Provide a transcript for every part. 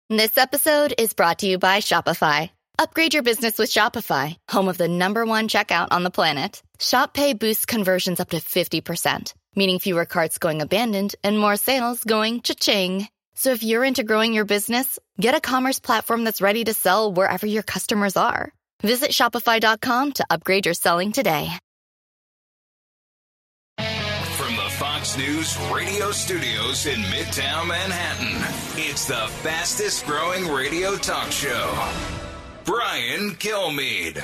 This episode is brought to you by Shopify. Upgrade your business with Shopify, home of the #1 checkout on the planet. Shop Pay boosts conversions up to 50%, meaning fewer carts going abandoned and more sales going cha-ching. So if you're into growing your business, get a commerce platform that's ready to sell wherever your customers are. Visit Shopify.com to upgrade your selling today. From the Fox News radio studios in Midtown Manhattan, it's the fastest growing radio talk show. Brian Kilmeade.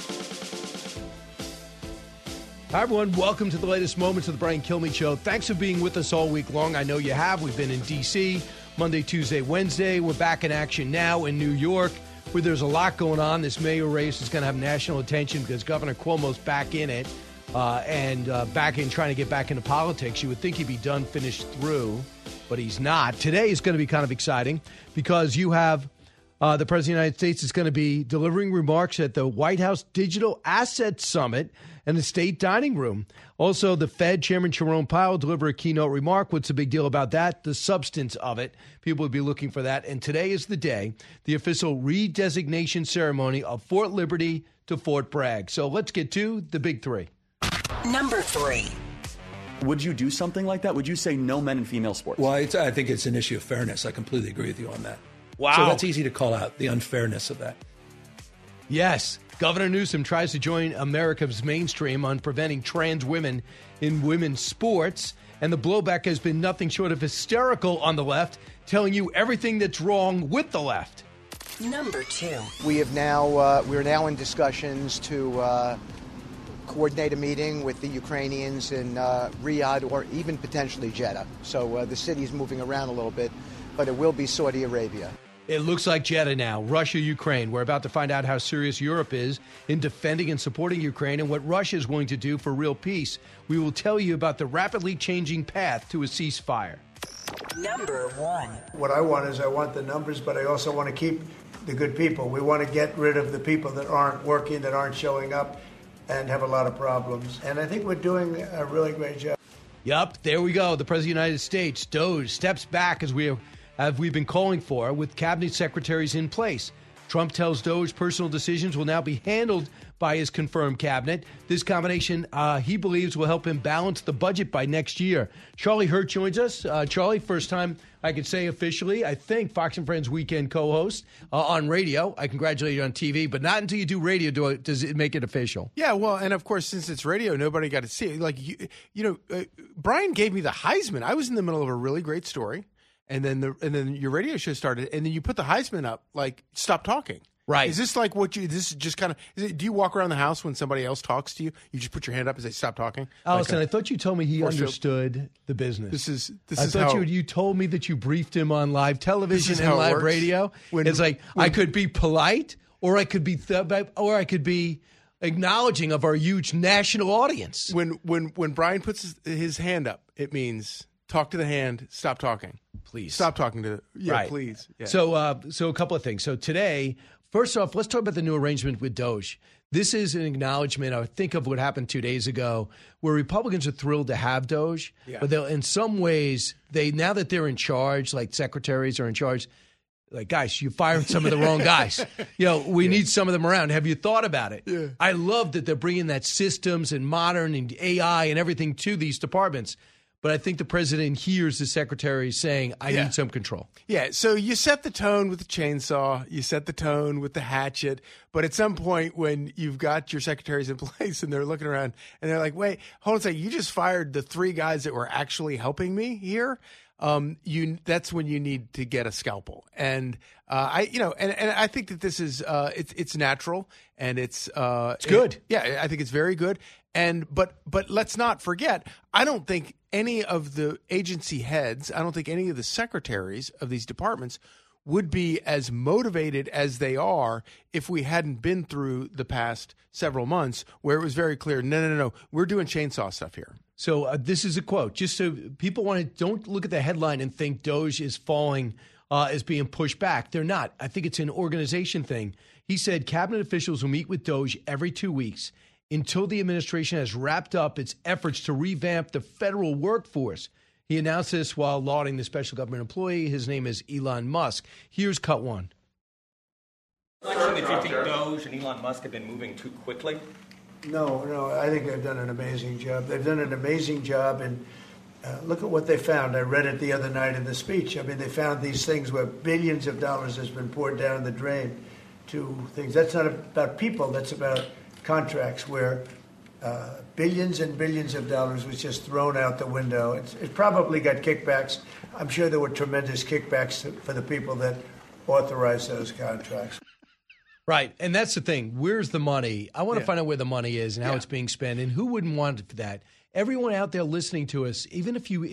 Hi, everyone. Welcome to the latest moments of the Brian Kilmeade Show. Thanks for being with us all week long. I know you have. We've been in D.C. Monday, Tuesday, Wednesday. We're back in action now in New York, where there's a lot going on. This mayor race is going to have national attention because Governor Cuomo's back in it and back in trying to get back into politics. You would think he'd be done, finished through, but he's not. Today is going to be kind of exciting because you have the President of the United States is going to be delivering remarks at the White House Digital Asset Summit and the State Dining Room. Also, the Fed Chairman Jerome Powell deliver a keynote remark. What's the big deal about that? The substance of it. People would be looking for that. And today is the day, the official redesignation ceremony of Fort Liberty to Fort Bragg. So let's get to the big three. Number 3. Would you do something like that? Would you say no men in female sports? Well, I think it's an issue of fairness. I completely agree with you on that. Wow. So that's easy to call out, the unfairness of that. Yes. Governor Newsom tries to join America's mainstream on preventing trans women in women's sports. And the blowback has been nothing short of hysterical on the left, telling you everything that's wrong with the left. Number 2. We're now in discussions to coordinate a meeting with the Ukrainians in Riyadh or even potentially Jeddah. So the city's moving around a little bit, but it will be Saudi Arabia. It looks like Jeddah now, Russia, Ukraine. We're about to find out how serious Europe is in defending and supporting Ukraine and what Russia is willing to do for real peace. We will tell you about the rapidly changing path to a ceasefire. Number 1. What I want the numbers, but I also want to keep the good people. We want to get rid of the people that aren't working, that aren't showing up, and have a lot of problems. And I think we're doing a really great job. Yup, there we go. The President of the United States, DOGE, steps back as we've been calling for, with cabinet secretaries in place. Trump tells DOGE personal decisions will now be handled by his confirmed cabinet. This combination, he believes, will help him balance the budget by next year. Charlie Hurt joins us. Charlie, first time I could say officially, I think, Fox and Friends weekend co-host on radio. I congratulate you on TV, but not until you do radio does it make it official. Yeah, well, and of course, since it's radio, nobody got to see it. Like, Brian gave me the Heisman. I was in the middle of a really great story. And then your radio show started, and then you put the Heisman up, like, stop talking. Right. Is this like this is just kind of, do you walk around the house when somebody else talks to you? You just put your hand up and say, stop talking? Allison, I thought you told me he understood the business. I thought you told me that you briefed him on live television and live radio. It's like, I could be polite, or I could be acknowledging of our huge national audience. When Brian puts his hand up, it means talk to the hand, stop talking. Please. Stop talking to right. Please. Yeah. So a couple of things. So today, first off, let's talk about the new arrangement with DOGE. This is an acknowledgement, I think, of what happened 2 days ago, where Republicans are thrilled to have DOGE. Yeah. But in some ways, now that they're in charge, like secretaries are in charge, like, guys, you fired some of the wrong guys. We need some of them around. Have you thought about it? Yeah. I love that they're bringing that systems and modern and AI and everything to these departments. But I think the president hears the secretary saying, I need some control. Yeah, so you set the tone with the chainsaw, you set the tone with the hatchet, but at some point when you've got your secretaries in place and they're looking around and they're like, wait, hold on a second, you just fired the 3 guys that were actually helping me here? That's when you need to get a scalpel. And I think that this is it's natural and it's good. I think it's very good. But let's not forget, I don't think any of the agency heads, I don't think any of the secretaries of these departments would be as motivated as they are if we hadn't been through the past several months where it was very clear, no, we're doing chainsaw stuff here. So this is a quote, just so people don't look at the headline and think DOGE is falling, is being pushed back. They're not. I think it's an organization thing. He said cabinet officials will meet with DOGE every 2 weeks until the administration has wrapped up its efforts to revamp the federal workforce. He announced this while lauding the special government employee. His name is Elon Musk. Here's cut one. That you think Doge and Elon Musk have been moving too quickly? No, I think they've done an amazing job. They've done an amazing job, and look at what they found. I read it the other night in the speech. I mean, they found these things where billions of dollars has been poured down the drain to things. That's not about people. That's about contracts where billions and billions of dollars was just thrown out the window. It probably got kickbacks. I'm sure there were tremendous kickbacks for the people that authorized those contracts. Right, and that's the thing. Where's the money? I want to find out where the money is and how it's being spent, and who wouldn't want that? Everyone out there listening to us, even if you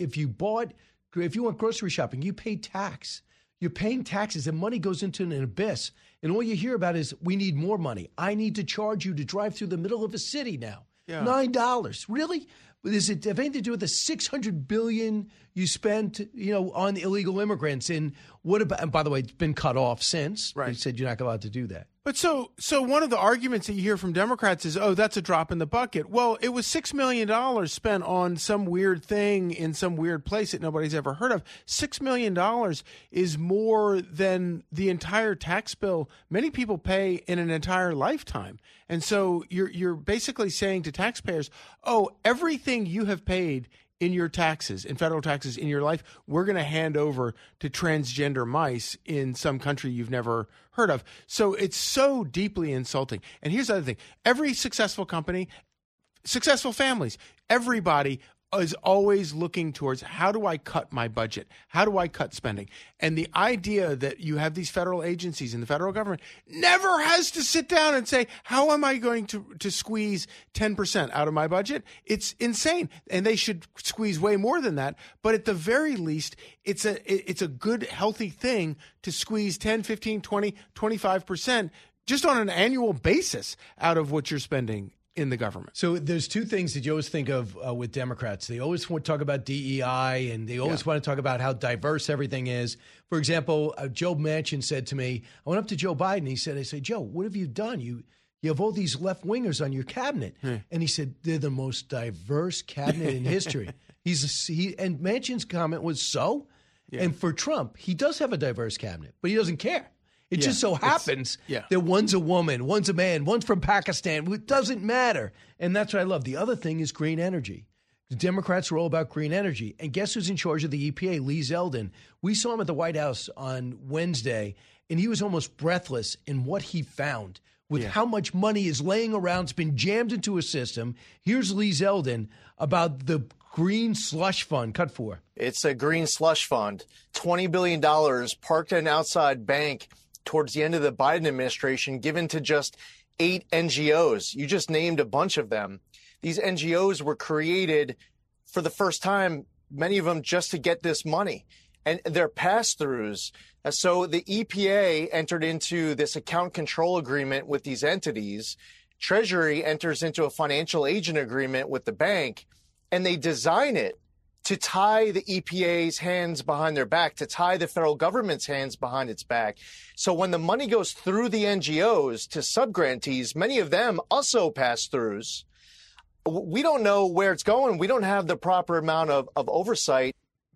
went grocery shopping, you pay tax. You're paying taxes, and money goes into an abyss. And all you hear about is, we need more money. I need to charge you to drive through the middle of a city now. Yeah. $9. Really? Does it have anything to do with the $600 billion you spent, on illegal immigrants? And what about? And by the way, it's been cut off since. Right. They said you're not allowed to do that. But so one of the arguments that you hear from Democrats is, oh, that's a drop in the bucket. Well, it was $6 million spent on some weird thing in some weird place that nobody's ever heard of. $6 million is more than the entire tax bill many people pay in an entire lifetime. And so you're basically saying to taxpayers, oh, everything you have paid in your taxes, in federal taxes in your life, we're going to hand over to transgender mice in some country you've never heard of. So it's so deeply insulting. And here's the other thing. Every successful company, successful families, everybody is always looking towards, how do I cut my budget? How do I cut spending? And the idea that you have these federal agencies and the federal government never has to sit down and say, how am I going to squeeze 10% out of my budget? It's insane. And they should squeeze way more than that. But at the very least, it's a good, healthy thing to squeeze 10, 15, 20, 25% just on an annual basis out of what you're spending in the government. So there's two things that you always think of with Democrats. They always want to talk about DEI, and they always want to talk about how diverse everything is. For example, Joe Manchin said to me, I went up to Joe Biden. I said, Joe, what have you done? You have all these left-wingers on your cabinet. And he said, they're the most diverse cabinet in history. And Manchin's comment was so. Yeah. And for Trump, he does have a diverse cabinet, but he doesn't care. It just so happens that one's a woman, one's a man, one's from Pakistan. It doesn't matter. And that's what I love. The other thing is green energy. The Democrats are all about green energy. And guess who's in charge of the EPA? Lee Zeldin. We saw him at the White House on Wednesday, and he was almost breathless in what he found with how much money is laying around. It's been jammed into a system. Here's Lee Zeldin about the Green Slush Fund. Cut 4. It's a green slush fund, $20 billion parked at an outside bank towards the end of the Biden administration, given to just 8 NGOs. You just named a bunch of them. These NGOs were created for the first time, many of them just to get this money. And they're pass-throughs. So the EPA entered into this account control agreement with these entities. Treasury enters into a financial agent agreement with the bank, and they design it to tie the EPA's hands behind their back, to tie the federal government's hands behind its back. So when the money goes through the NGOs to subgrantees, many of them also pass-throughs, we don't know where it's going. We don't have the proper amount of oversight.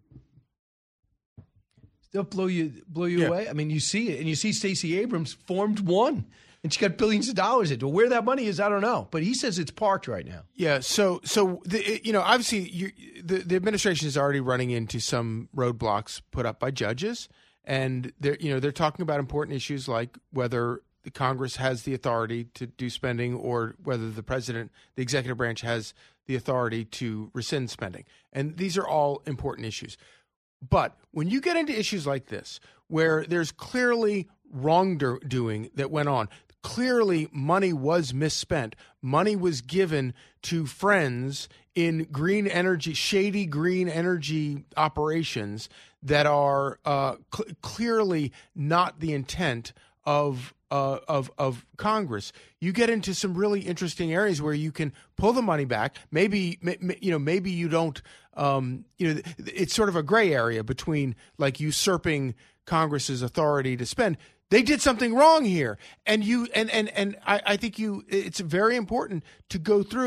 They'll blow you away. I mean, you see it, and you see Stacey Abrams formed one. And she got billions of dollars into it. Where that money is, I don't know. But he says it's parked right now. Yeah. So obviously the administration is already running into some roadblocks put up by judges, and they're talking about important issues like whether the Congress has the authority to do spending, or whether the president, the executive branch, has the authority to rescind spending. And these are all important issues. But when you get into issues like this, where there's clearly wrongdoing that went on, clearly money was misspent, money was given to friends in green energy, shady green energy operations that are clearly not the intent of Congress. You get into some really interesting areas where you can pull the money back. Maybe you don't. It's sort of a gray area between like usurping Congress's authority to spend. They did something wrong here, and I think it's very important to go through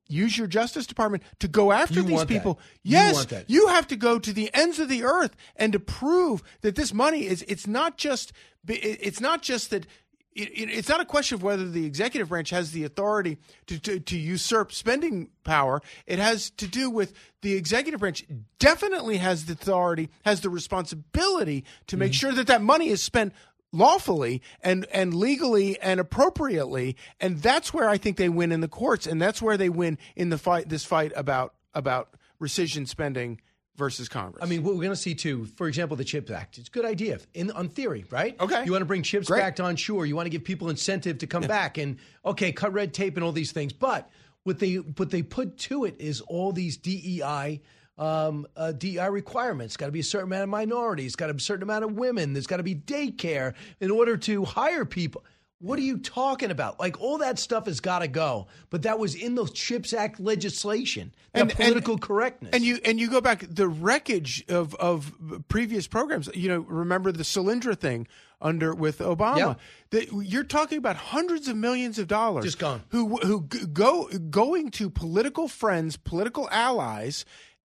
use your Justice Department to go after these people. That. Yes, you have to go to the ends of the earth and to prove that this money is. It's not just that. It's not a question of whether the executive branch has the authority to usurp spending power. It has to do with the executive branch definitely has the authority, has the responsibility to make sure that money is spent lawfully and legally and appropriately. And that's where I think they win in the courts. And that's where they win in the fight, this fight about rescission spending versus Congress. I mean, what we're going to see, too, for example, the CHIPS Act. It's a good idea on theory, right? Okay. You want to bring chips back to onshore. You want to give people incentive to come back and, cut red tape and all these things. But what they put to it is all these DEI requirements. Got to be a certain amount of minorities. Got to be a certain amount of women. There's got to be daycare in order to hire people. What are you talking about? Like, all that stuff has got to go. But that was in the CHIPS Act legislation. And political correctness. And you go back, the wreckage of previous programs. Remember the Solyndra thing with Obama. You're talking about hundreds of millions of dollars just gone. Who going to political friends, political allies.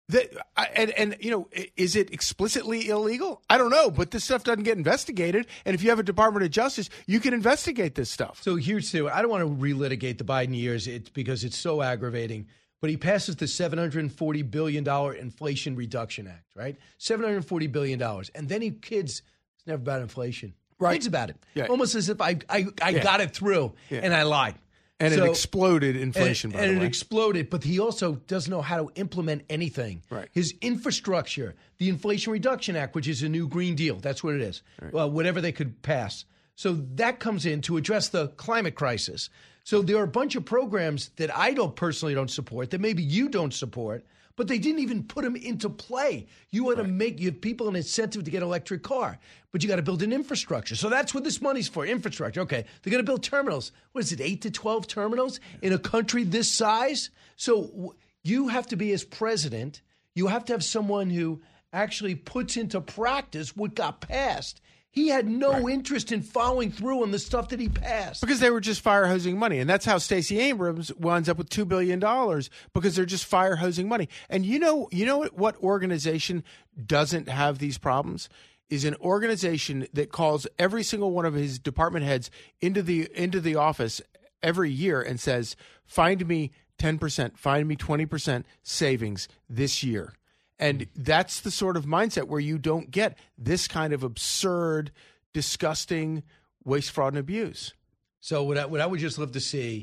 Is it explicitly illegal? I don't know, but this stuff doesn't get investigated. And if you have a Department of Justice, you can investigate this stuff. So here's I don't want to relitigate the Biden years because it's so aggravating. But he passes the $740 billion Inflation Reduction Act, right? $740 billion. And then it's never about inflation. Right. Kids about it. Yeah. Almost as if I got it through and I lied. And it exploded inflation, by the way. And it exploded, but he also doesn't know how to implement anything. Right. His infrastructure, the Inflation Reduction Act, which is a new Green Deal, that's what it is, whatever they could pass. So that comes in to address the climate crisis. So there are a bunch of programs that I personally don't support, that maybe you don't support, but they didn't even put them into play. You want to give people an incentive to get an electric car, but you got to build an infrastructure. So that's what this money's for, infrastructure. Okay, they're going to build terminals. What is it, 8 to 12 terminals in a country this size? So you have to be, as president, you have to have someone who actually puts into practice what got passed. He had no interest in following through on the stuff that he passed. Because they were just fire hosing money. And that's how Stacey Abrams winds up with $2 billion, because they're just fire hosing money. And you know what organization doesn't have these problems? Is an organization that calls every single one of his department heads into the office every year and says, find me 10%, find me 20% savings this year. And that's the sort of mindset where you don't get this kind of absurd, disgusting waste, fraud, and abuse. So what I would just love to see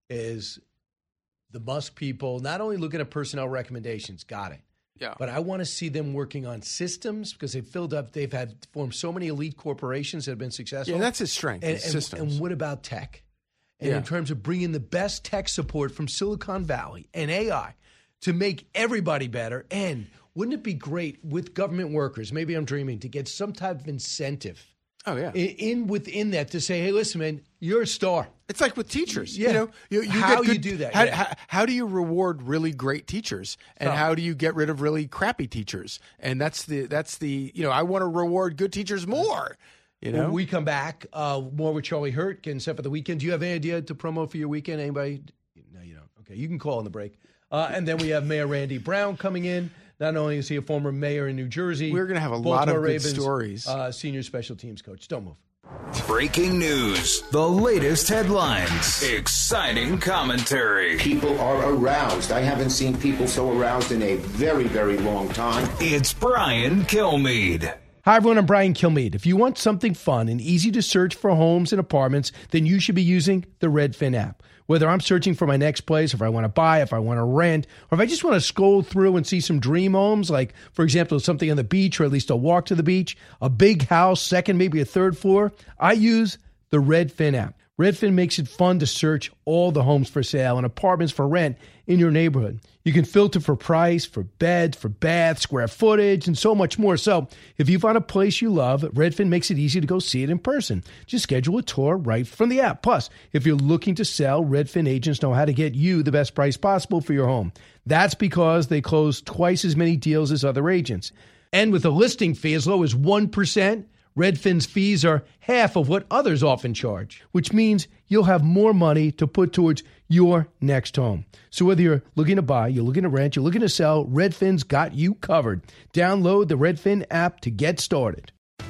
is the Musk people not only looking at personnel recommendations, got it. Yeah. But I want to see them working on systems, because they've formed so many elite corporations that have been successful. Yeah, that's his strength, systems. And what about tech? And in terms of bringing the best tech support from Silicon Valley and AI to make everybody better. And wouldn't it be great with government workers, maybe I'm dreaming, to get some type of incentive within that to say, hey, listen, man, you're a star. It's like with teachers. Yeah. How you do that. How do you reward really great teachers? And how do you get rid of really crappy teachers? And that's the I want to reward good teachers more. When we come back, more with Charlie Hurt, getting set for the weekend. Do you have any idea to promote for your weekend? Anybody? No, you don't. Okay, you can call on the break. And then we have Mayor Randy Brown coming in. Not only is he a former mayor in New Jersey, we're going to have a Baltimore lot of Ravens, good stories. Senior special teams coach. Don't move. Breaking news, the latest headlines, exciting commentary. People are aroused. I haven't seen people so aroused in a very, very long time. It's Brian Kilmeade. Hi, everyone. I'm Brian Kilmeade. If you want something fun and easy to search for homes and apartments, then you should be using the Redfin app. Whether I'm searching for my next place, if I want to buy, if I want to rent, or if I just want to scroll through and see some dream homes, like, for example, something on the beach, or at least a walk to the beach, a big house, second, maybe a third floor, I use the Redfin app. Redfin makes it fun to search all the homes for sale and apartments for rent in your neighborhood. You can filter for price, for beds, for baths, square footage, and so much more. So if you find a place you love, Redfin makes it easy to go see it in person. Just schedule a tour right from the app. Plus, if you're looking to sell, Redfin agents know how to get you the best price possible for your home. That's because they close twice as many deals as other agents. And with a listing fee as low as 1%, Redfin's fees are half of what others often charge, which means you'll have more money to put towards your next home. So whether you're looking to buy, you're looking to rent, you're looking to sell, Redfin's got you covered. Download the Redfin app to get started.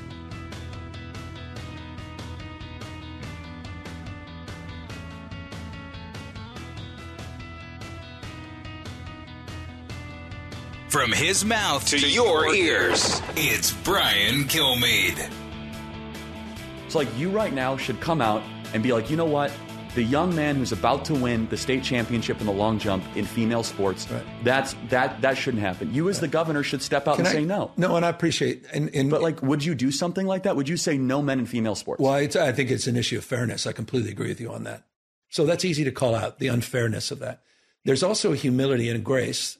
From his mouth to your ears, it's Brian Kilmeade. It's like you right now should come out and be like, you know what? The young man who's about to win the state championship in the long jump in female sports, that shouldn't happen. You as the governor should step out and say no. No, and I appreciate. But like, would you do something like that? Would you say no men in female sports? Well, I think it's an issue of fairness. I completely agree with you on that. So that's easy to call out, the unfairness of that. There's also a humility and a grace.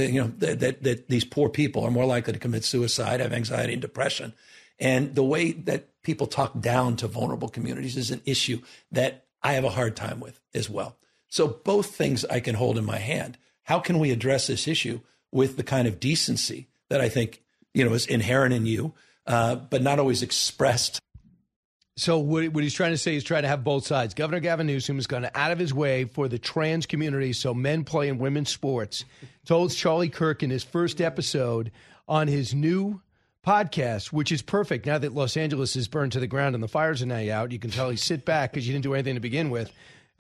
That these poor people are more likely to commit suicide, have anxiety and depression. And the way that people talk down to vulnerable communities is an issue that I have a hard time with as well. So both things I can hold in my hand. How can we address this issue with the kind of decency that I think, is inherent in you, but not always expressed? So what he's trying to say is try to have both sides. Governor Gavin Newsom has gone out of his way for the trans community so men play in women's sports. Told Charlie Kirk in his first episode on his new podcast, which is perfect now that Los Angeles is burned to the ground and the fires are now out. You can tell he sit back because you didn't do anything to begin with.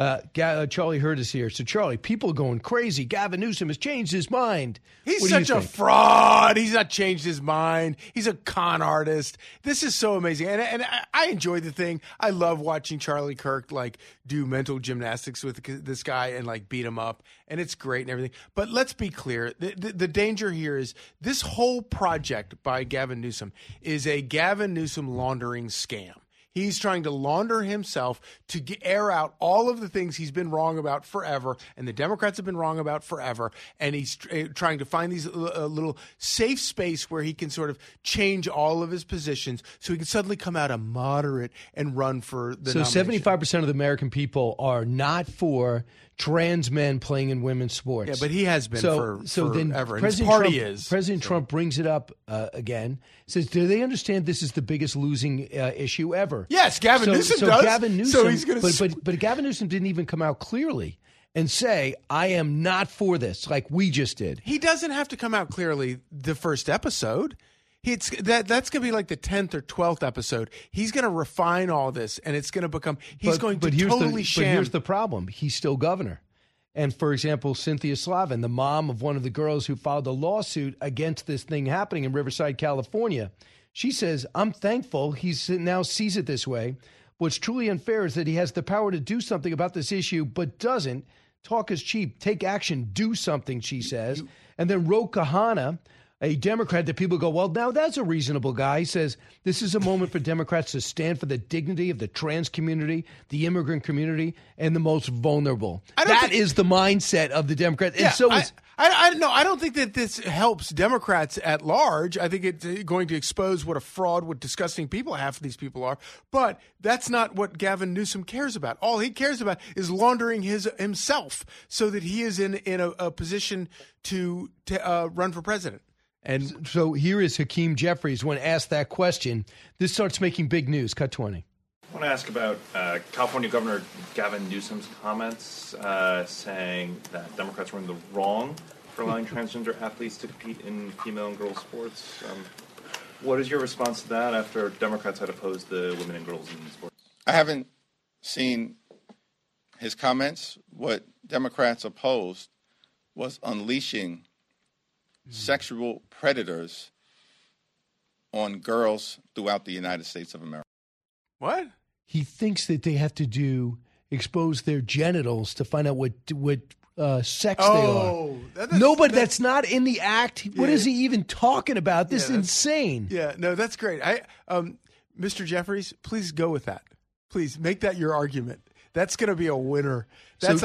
Charlie Hurd is here. So, Charlie, people are going crazy. Gavin Newsom has changed his mind. He's such a fraud. He's not changed his mind. He's a con artist. This is so amazing. And I enjoy the thing. I love watching Charlie Kirk, do mental gymnastics with this guy and, beat him up. And it's great and everything. But let's be clear. The danger here is this whole project by Gavin Newsom is a Gavin Newsom laundering scam. He's trying to launder himself to air out all of the things he's been wrong about forever, and the Democrats have been wrong about forever, and he's trying to find these little safe space where he can sort of change all of his positions so he can suddenly come out a moderate and run for the nomination. 75% of the American people are not for trans men playing in women's sports. Yeah, but he has been forever. Then President Trump brings it up again, says, do they understand this is the biggest losing issue ever? Yes, Gavin Newsom does. Gavin Newsom, so he's going to. But Gavin Newsom didn't even come out clearly and say, I am not for this, like we just did. He doesn't have to come out clearly the first episode. That's going to be like the 10th or 12th episode. He's going to refine all this, and it's going to become – he's going to totally sham. But here's the problem. He's still governor. And, for example, Cynthia Slavin, the mom of one of the girls who filed a lawsuit against this thing happening in Riverside, California, she says, I'm thankful he now sees it this way. What's truly unfair is that he has the power to do something about this issue but doesn't. Talk is cheap. Take action. Do something, she says. And then Ro Khanna, a Democrat that people go, well, now that's a reasonable guy. He says, this is a moment for Democrats to stand for the dignity of the trans community, the immigrant community, and the most vulnerable. That is the mindset of the Democrats. Yeah, and so I don't think that this helps Democrats at large. I think it's going to expose what a fraud, what disgusting people half of these people are. But that's not what Gavin Newsom cares about. All he cares about is laundering himself so that he is in a position to run for president. And so here is Hakeem Jeffries when asked that question. This starts making big news. Cut 20. I want to ask about California Governor Gavin Newsom's comments saying that Democrats were in the wrong for allowing transgender athletes to compete in female and girls sports. What is your response to that after Democrats had opposed the women and girls in sports? I haven't seen his comments. What Democrats opposed was unleashing sexual predators on girls throughout the United States of America. What? He thinks that they have to expose their genitals to find out what sex they are. That's not in the act. Yeah. What is he even talking about? This is insane. Yeah, no, that's great. Mr. Jeffries, please go with that. Please make that your argument. That's going to be a winner. That's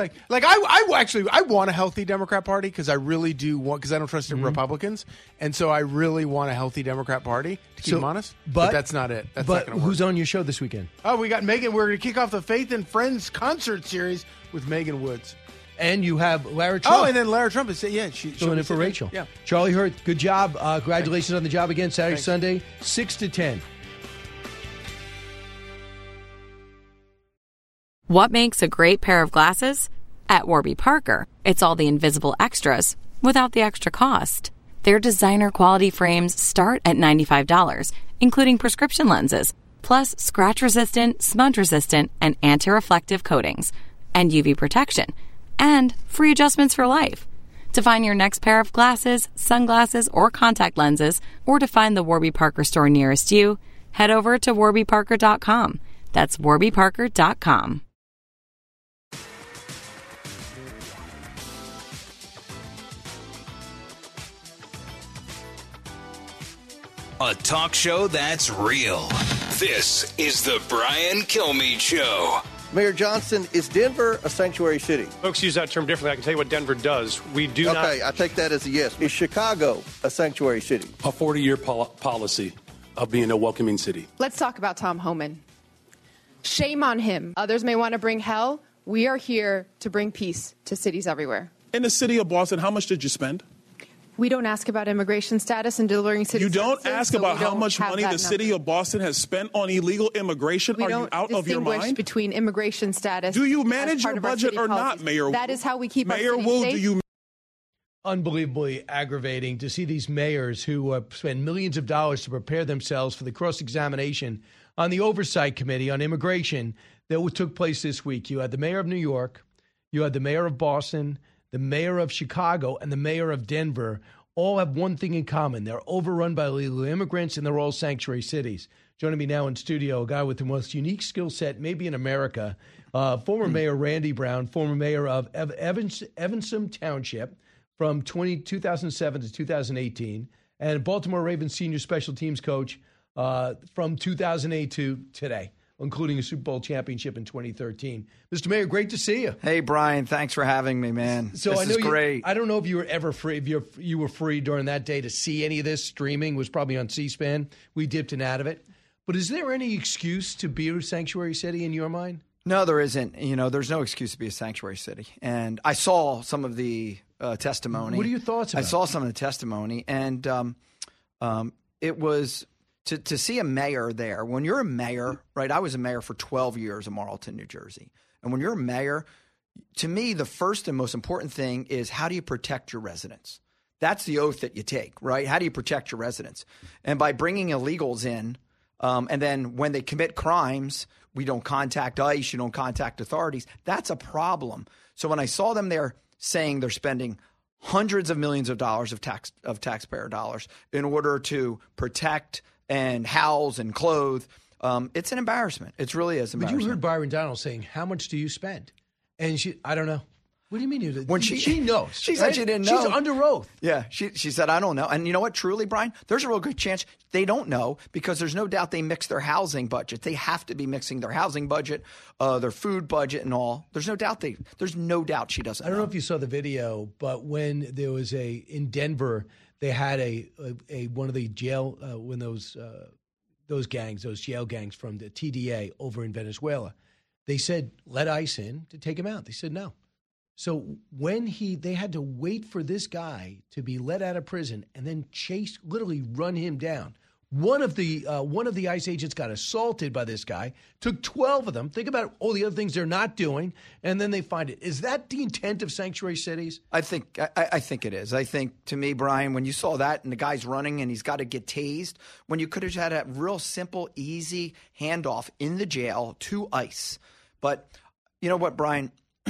I want a healthy Democrat Party because I really do want, because I don't trust Republicans. And so I really want a healthy Democrat Party, to keep them honest. But that's not it. That's not going to work. Who's on your show this weekend? Oh, we got Megan. We're going to kick off the Faith and Friends concert series with Megan Woods. And you have Lara Trump. Oh, and then Lara Trump is, she's filling in for Rachel. Yeah. Charlie Hurd, good job. Congratulations on the job again, Saturday, Thanks. Sunday, 6 to 10. What makes a great pair of glasses? At Warby Parker, it's all the invisible extras without the extra cost. Their designer quality frames start at $95, including prescription lenses, plus scratch-resistant, smudge-resistant, and anti-reflective coatings, and UV protection, and free adjustments for life. To find your next pair of glasses, sunglasses, or contact lenses, or to find the Warby Parker store nearest you, head over to warbyparker.com. That's warbyparker.com. A talk show that's real. This is the Brian Kilmeade Show. Mayor Johnson, is Denver a sanctuary city? Folks use that term differently. I can tell you what Denver does. We do not. Okay, I take that as a yes. Is Chicago a sanctuary city? A 40-year policy of being a welcoming city. Let's talk about Tom Homan. Shame on him. Others may want to bring hell. We are here to bring peace to cities everywhere. In the city of Boston, how much did you spend? We don't ask about immigration status and delivering city services. You don't ask about how much money the city of Boston has spent on illegal immigration? Are you out of your mind? We don't distinguish between immigration status. Do you manage your budget or not, Mayor? That is how we keep our Mayor city Wu, safe. do you? Unbelievably aggravating to see these mayors who spend millions of dollars to prepare themselves for the cross-examination on the Oversight Committee on Immigration that took place this week. You had the mayor of New York, you had the mayor of Boston, the mayor of Chicago, and the mayor of Denver. All have one thing in common. They're overrun by illegal immigrants, and they're all sanctuary cities. Joining me now in studio, a guy with the most unique skill set maybe in America, former Mayor Randy Brown, former mayor of Evanston Township from 2007 to 2018, and Baltimore Ravens senior special teams coach from 2008 to today, including a Super Bowl championship in 2013. Mr. Mayor, great to see you. Hey, Brian, thanks for having me, man. So this I know is great. I don't know if you were ever free, if you were free during that day to see any of this. Streaming was probably on C-SPAN. We dipped in out of it. But is there any excuse to be a sanctuary city in your mind? No, there isn't. You know, there's no excuse to be a sanctuary city. And I saw some of the testimony. What are your thoughts about it? I saw some of the testimony, and it was to see a mayor there. When you're a mayor, right, I was a mayor for 12 years in Marlton, New Jersey. And when you're a mayor, to me, the first and most important thing is how do you protect your residents? That's the oath that you take, right? How do you protect your residents? And by bringing illegals in, and then when they commit crimes, we don't contact ICE, you don't contact authorities. That's a problem. So when I saw them there saying they're spending hundreds of millions of dollars of taxpayer dollars in order to protect and house and clothe, it's an embarrassment. It really is embarrassing. But you heard Byron Donald saying, "How much do you spend?" And I don't know. What do you mean? When she knows. She said she didn't know. She's under oath. Yeah, she said, I don't know. And you know what, truly, Brian, there's a real good chance they don't know because there's no doubt they mix their housing budget. They have to be mixing their housing budget, their food budget and all. There's no doubt she doesn't know. I don't know if you saw the video, but when there was in Denver, they had a one of the jail, when those gangs, those jail gangs from the TDA over in Venezuela, they said, let ICE in to take him out. They said no. So when they had to wait for this guy to be let out of prison and then literally run him down. One of the ICE agents got assaulted by this guy, took 12 of them. Think about all the other things they're not doing, and then they find it. Is that the intent of sanctuary cities? I think it is. I think, to me, Brian, when you saw that and the guy's running and he's got to get tased, when you could have had a real simple, easy handoff in the jail to ICE. But you know what, Brian?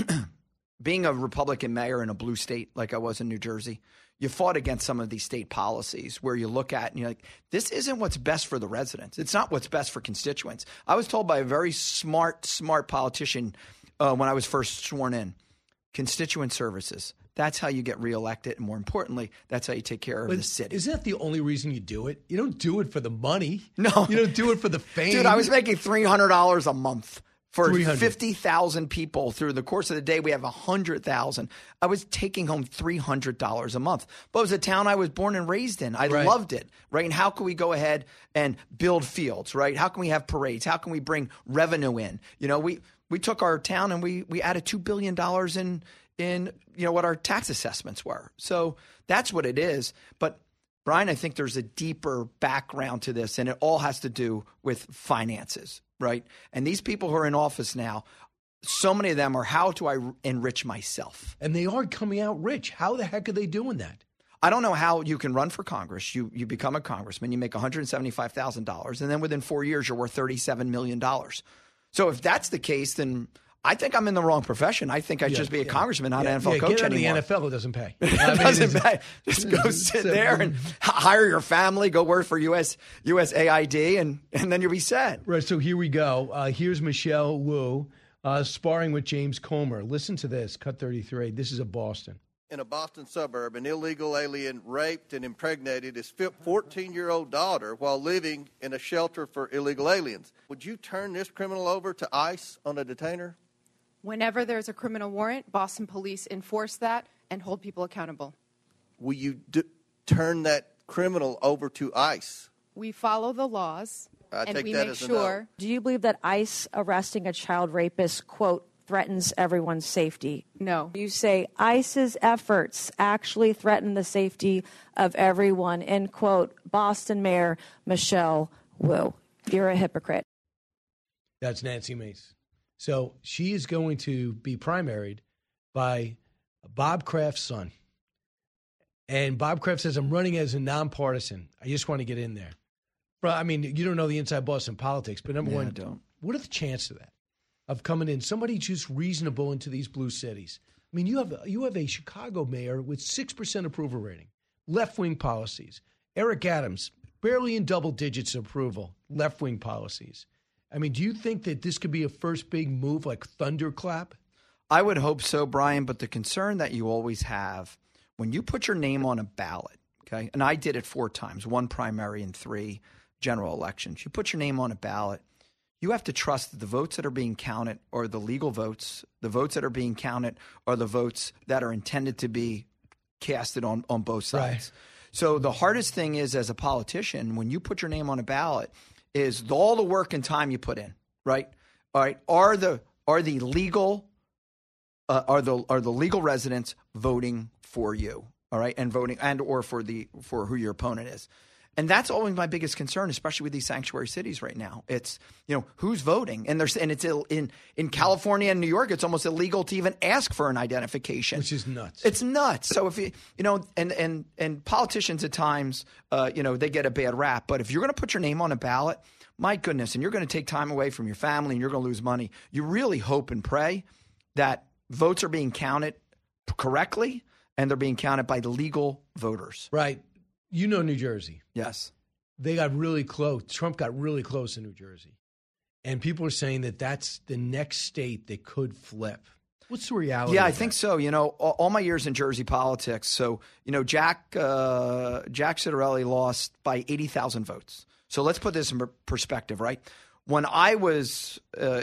Being a Republican mayor in a blue state like I was in New Jersey, you fought against some of these state policies where you look at and you're like, this isn't what's best for the residents. It's not what's best for constituents. I was told by a very smart politician when I was first sworn in, constituent services. That's how you get reelected. And more importantly, that's how you take care of the city. Isn't that the only reason you do it? You don't do it for the money. No. You don't do it for the fame. Dude, I was making $300 a month. For 300. 50,000 people through the course of the day, we have 100,000. I was taking home $300 a month. But it was a town I was born and raised in. I loved it, right? And how can we go ahead and build fields, right? How can we have parades? How can we bring revenue in? You know, we took our town and we added $2 billion in what our tax assessments were. So that's what it is. But Brian, I think there's a deeper background to this, and it all has to do with finances, right? And these people who are in office now, so many of them are, how do I enrich myself? And they are coming out rich. How the heck are they doing that? I don't know how you can run for Congress. You become a congressman, you make $175,000, and then within 4 years, you're worth $37 million. So if that's the case, then I think I'm in the wrong profession. I think I should just be a congressman, not an NFL coach anymore. Get out of the NFL, it doesn't pay. It doesn't pay. Just go sit there and hire your family, go work for USAID, and then you'll be set. Right, so here we go. Here's Michelle Wu sparring with James Comer. Listen to this, cut 33. This is a Boston. In a Boston suburb, an illegal alien raped and impregnated his 14-year-old daughter while living in a shelter for illegal aliens. Would you turn this criminal over to ICE on a detainer? Whenever there's a criminal warrant, Boston police enforce that and hold people accountable. Will you turn that criminal over to ICE? We follow the laws, and we make sure. Do you believe that ICE arresting a child rapist, quote, threatens everyone's safety? No. You say ICE's efforts actually threaten the safety of everyone, end quote, Boston Mayor Michelle Wu. You're a hypocrite. That's Nancy Mace. So she is going to be primaried by Bob Kraft's son. And Bob Kraft says, I'm running as a nonpartisan. I just want to get in there. Bro, I mean, you don't know the inside Boston politics, but number one, what are the chances of that? Of coming in, somebody just reasonable into these blue cities. I mean, you have a Chicago mayor with 6% approval rating, left-wing policies. Eric Adams, barely in double digits of approval, left-wing policies. I mean, do you think that this could be a first big move like thunderclap? I would hope so, Brian, but the concern that you always have when you put your name on a ballot, okay, and I did it 4 times, 1 primary and 3 general elections. You put your name on a ballot, you have to trust that the votes that are being counted are the legal votes. The votes that are being counted are the votes that are intended to be casted on both sides. Right. So the hardest thing is, as a politician, when you put your name on a ballot, is all the work and time you put in, right? All right. Are the legal residents voting for you? All right, and voting or for who your opponent is. And that's always my biggest concern, especially with these sanctuary cities right now. It's, who's voting, and it's in California and New York, it's almost illegal to even ask for an identification, which is nuts. It's nuts. So if and politicians at times, they get a bad rap. But if you're going to put your name on a ballot, my goodness, and you're going to take time away from your family and you're going to lose money, you really hope and pray that votes are being counted correctly and they're being counted by the legal voters. Right. You know New Jersey. Yes. They got really close. Trump got really close in New Jersey. And people are saying that that's the next state that could flip. What's the reality? Yeah, I think so. All my years in Jersey politics. So, Jack Citarelli lost by 80,000 votes. So let's put this in perspective, right? When I was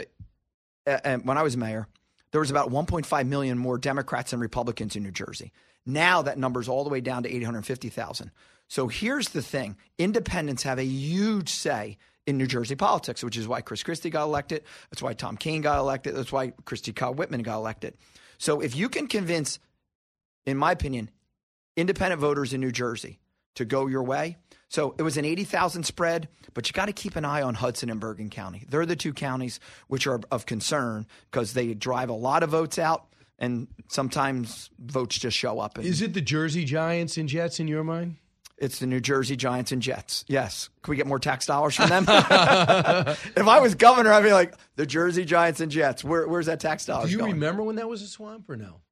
mayor, there was about 1.5 million more Democrats and Republicans in New Jersey. Now that number's all the way down to 850,000. So here's the thing. Independents have a huge say in New Jersey politics, which is why Chris Christie got elected. That's why Tom Keene got elected. That's why Christy Cobb Whitman got elected. So if you can convince, in my opinion, independent voters in New Jersey to go your way. So it was an 80,000 spread, but you got to keep an eye on Hudson and Bergen County. They're the 2 counties which are of concern because they drive a lot of votes out. And sometimes votes just show up. Is it the Jersey Giants and Jets in your mind? It's the New Jersey Giants and Jets. Yes. Can we get more tax dollars from them? If I was governor, I'd be like, the Jersey Giants and Jets. Where's that tax dollars going? Do you going? remember when that was a swamp or no?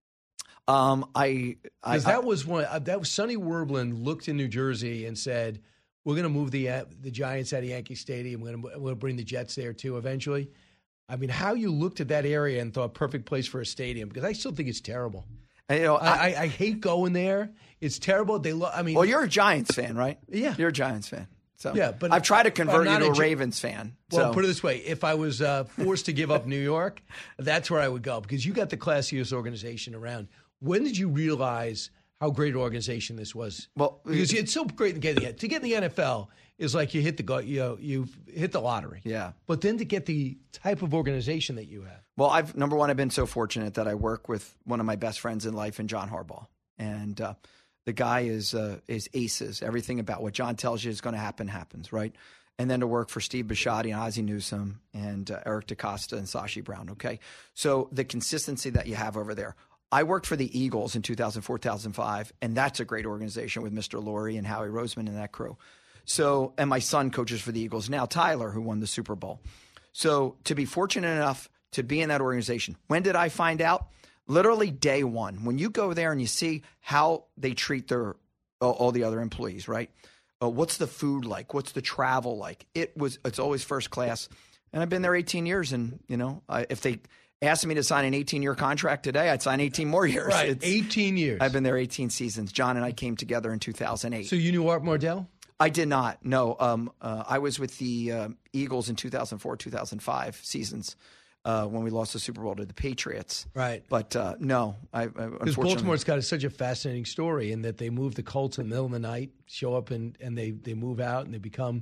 That was Sonny Werblin looked in New Jersey and said, we're going to move the Giants out of Yankee Stadium. We're going to bring the Jets there too eventually. I mean, how you looked at that area and thought perfect place for a stadium, because I still think it's terrible. I hate going there. It's terrible. Well, you're a Giants fan, right? Yeah. You're a Giants fan. So yeah, but I've tried to convert you to a Ravens fan. Well, put it this way. If I was forced to give up New York, that's where I would go, because you got the classiest organization around. When did you realize how great an organization this was? Well, because it's so great to get in the NFL is like you hit you've hit the lottery. Yeah. But then to get the type of organization that you have. Well, I've been so fortunate that I work with one of my best friends in life, and John Harbaugh, and the guy is aces. Everything about what John tells you is going to happen happens, right? and then to work for Steve Bisciotti and Ozzie Newsome and Eric DaCosta and Sashi Brown, okay? So the consistency that you have over there. I worked for the Eagles in 2004, 2005, and that's a great organization with Mr. Lurie and Howie Roseman and that crew. So, and my son coaches for the Eagles now, Tyler, who won the Super Bowl. So to be fortunate enough to be in that organization. When did I find out? Literally day one. When you go there and you see how they treat all the other employees, right? What's the food like? What's the travel like? It's always first class. And I've been there 18 years. And, if they asked me to sign an 18-year contract today, I'd sign 18 more years. Right, 18 years. I've been there 18 seasons. John and I came together in 2008. So you knew Art Modell? I did not. No. I was with the Eagles in 2004, 2005 seasons when we lost the Super Bowl to the Patriots. Right. But no. Because Baltimore's got such a fascinating story in that they move the Colts in the middle of the night, show up, and they move out, and they become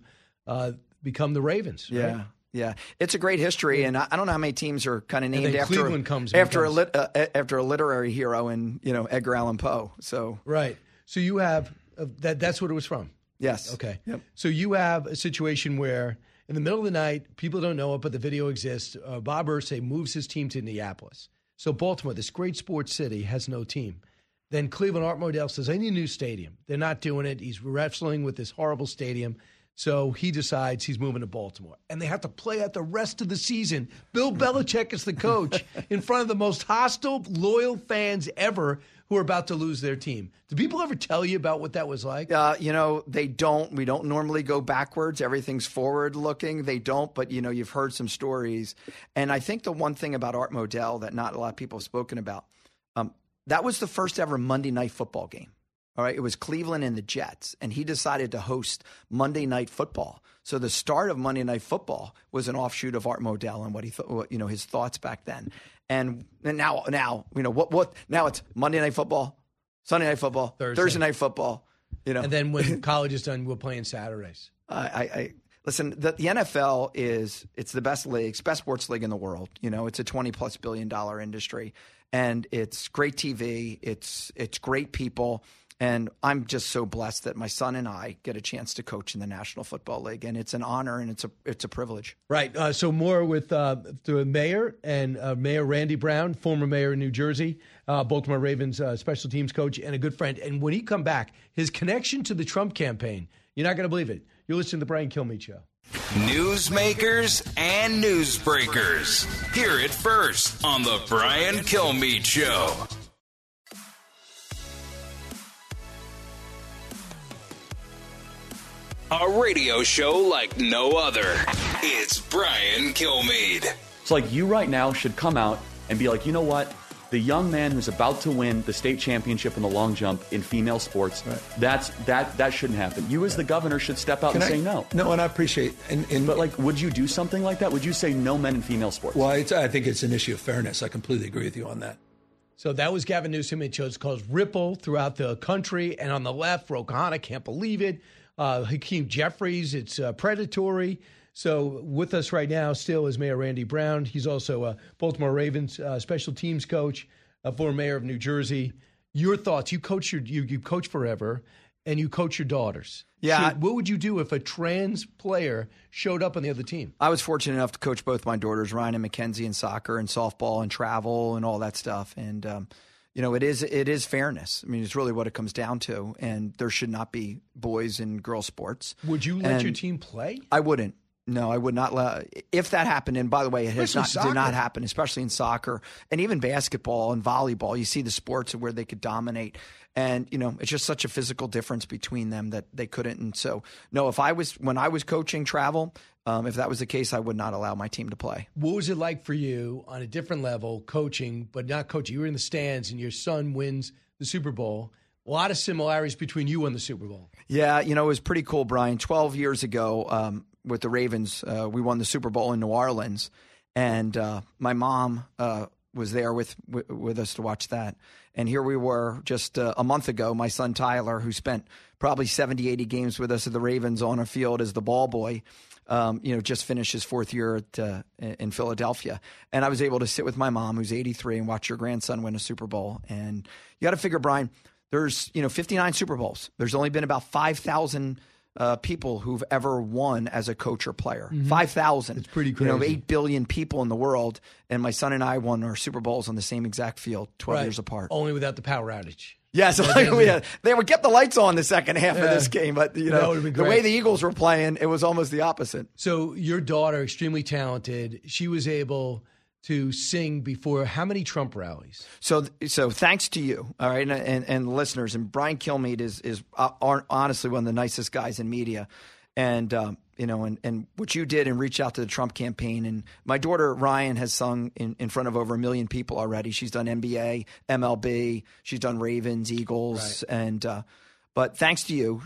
the Ravens. Right? Yeah. Yeah, it's a great history, and I don't know how many teams are kind of named after a literary hero in Edgar Allan Poe. So right, so you have that's what it was from. Yes. Okay. Yep. So you have a situation where in the middle of the night, people don't know it, but the video exists. Bob Irsay moves his team to Indianapolis. So Baltimore, this great sports city, has no team. Then Cleveland, Art Modell says, I need a new stadium. They're not doing it. He's wrestling with this horrible stadium. So he decides he's moving to Baltimore. And they have to play out the rest of the season. Bill Belichick is the coach in front of the most hostile, loyal fans ever who are about to lose their team. Do people ever tell you about what that was like? They don't. We don't normally go backwards. Everything's forward-looking. They don't, but, you've heard some stories. And I think the one thing about Art Modell that not a lot of people have spoken about, that was the first ever Monday Night Football game. All right, it was Cleveland and the Jets, and he decided to host Monday Night Football. So the start of Monday Night Football was an offshoot of Art Modell and what he thought, his thoughts back then. And now, what? Now it's Monday Night Football, Sunday Night Football, Thursday Night Football. And then when college is done, we're playing Saturdays. Listen. The NFL it's the best league, best sports league in the world. It's a $20+ billion industry, and it's great TV. It's great people. And I'm just so blessed that my son and I get a chance to coach in the National Football League, and it's an honor and it's a privilege. Right. So more with the mayor and Mayor Randy Brown, former mayor in New Jersey, Baltimore Ravens special teams coach, and a good friend. And when he come back, his connection to the Trump campaign, you're not going to believe it. You're listening to the Brian Kilmeade Show. Newsmakers and newsbreakers. Hear it first on the Brian Kilmeade Show. A radio show like no other. It's Brian Kilmeade. It's like you right now should come out and be like, you know what? The young man who's about to win the state championship in the long jump in female sports, that shouldn't happen. You as the governor should step out and say no. No, and I appreciate but would you do something like that? Would you say no men in female sports? Well, I think it's an issue of fairness. I completely agree with you on that. So that was Gavin Newsom. It caused ripple throughout the country. And on the left, Ro Khanna can't believe it. Hakeem Jeffries, it's predatory. So with us right now still is Mayor Randy Brown. He's also a Baltimore Ravens special teams coach, a former mayor of New Jersey. Your thoughts? You coach you coach forever, and you coach your daughters. Yeah. What would you do if a trans player showed up on the other team? I was fortunate enough to coach both my daughters, Ryan and Mackenzie, in soccer and softball and travel and all that stuff. And it is fairness. I mean, it's really what it comes down to. And there should not be boys in girls sports. Would you let your team play? I wouldn't. No, I would not. If that happened, and by the way, it did not happen, especially in soccer and even basketball and volleyball. You see the sports where they could dominate. And, it's just such a physical difference between them that they couldn't. And so, no, when I was coaching travel, if that was the case, I would not allow my team to play. What was it like for you on a different level, coaching, but not coaching? You were in the stands and your son wins the Super Bowl. A lot of similarities between you and the Super Bowl. Yeah, it was pretty cool, Brian. 12 years ago with the Ravens, we won the Super Bowl in New Orleans. And my mom was there with us to watch that. And here we were just a month ago, my son Tyler, who spent probably 70, 80 games with us at the Ravens on a field as the ball boy, just finished his fourth year in Philadelphia. And I was able to sit with my mom, who's 83, and watch your grandson win a Super Bowl. And you got to figure, Brian, there's 59 Super Bowls. There's only been about 5,000 people who've ever won as a coach or player. 5,000. It's pretty crazy. 8 billion people in the world, and my son and I won our Super Bowls on the same exact field, 12 years apart. Only without the power outage. Yes, they would get the lights on the second half of this game, but the way the Eagles were playing, it was almost the opposite. So your daughter, extremely talented, she was able to sing before how many Trump rallies? So thanks to you, all right, and listeners. And Brian Kilmeade is honestly one of the nicest guys in media, and and what you did and reached out to the Trump campaign. And my daughter Ryan has sung in front of over 1 million people already. She's done NBA, MLB, she's done Ravens, Eagles, and but thanks to you,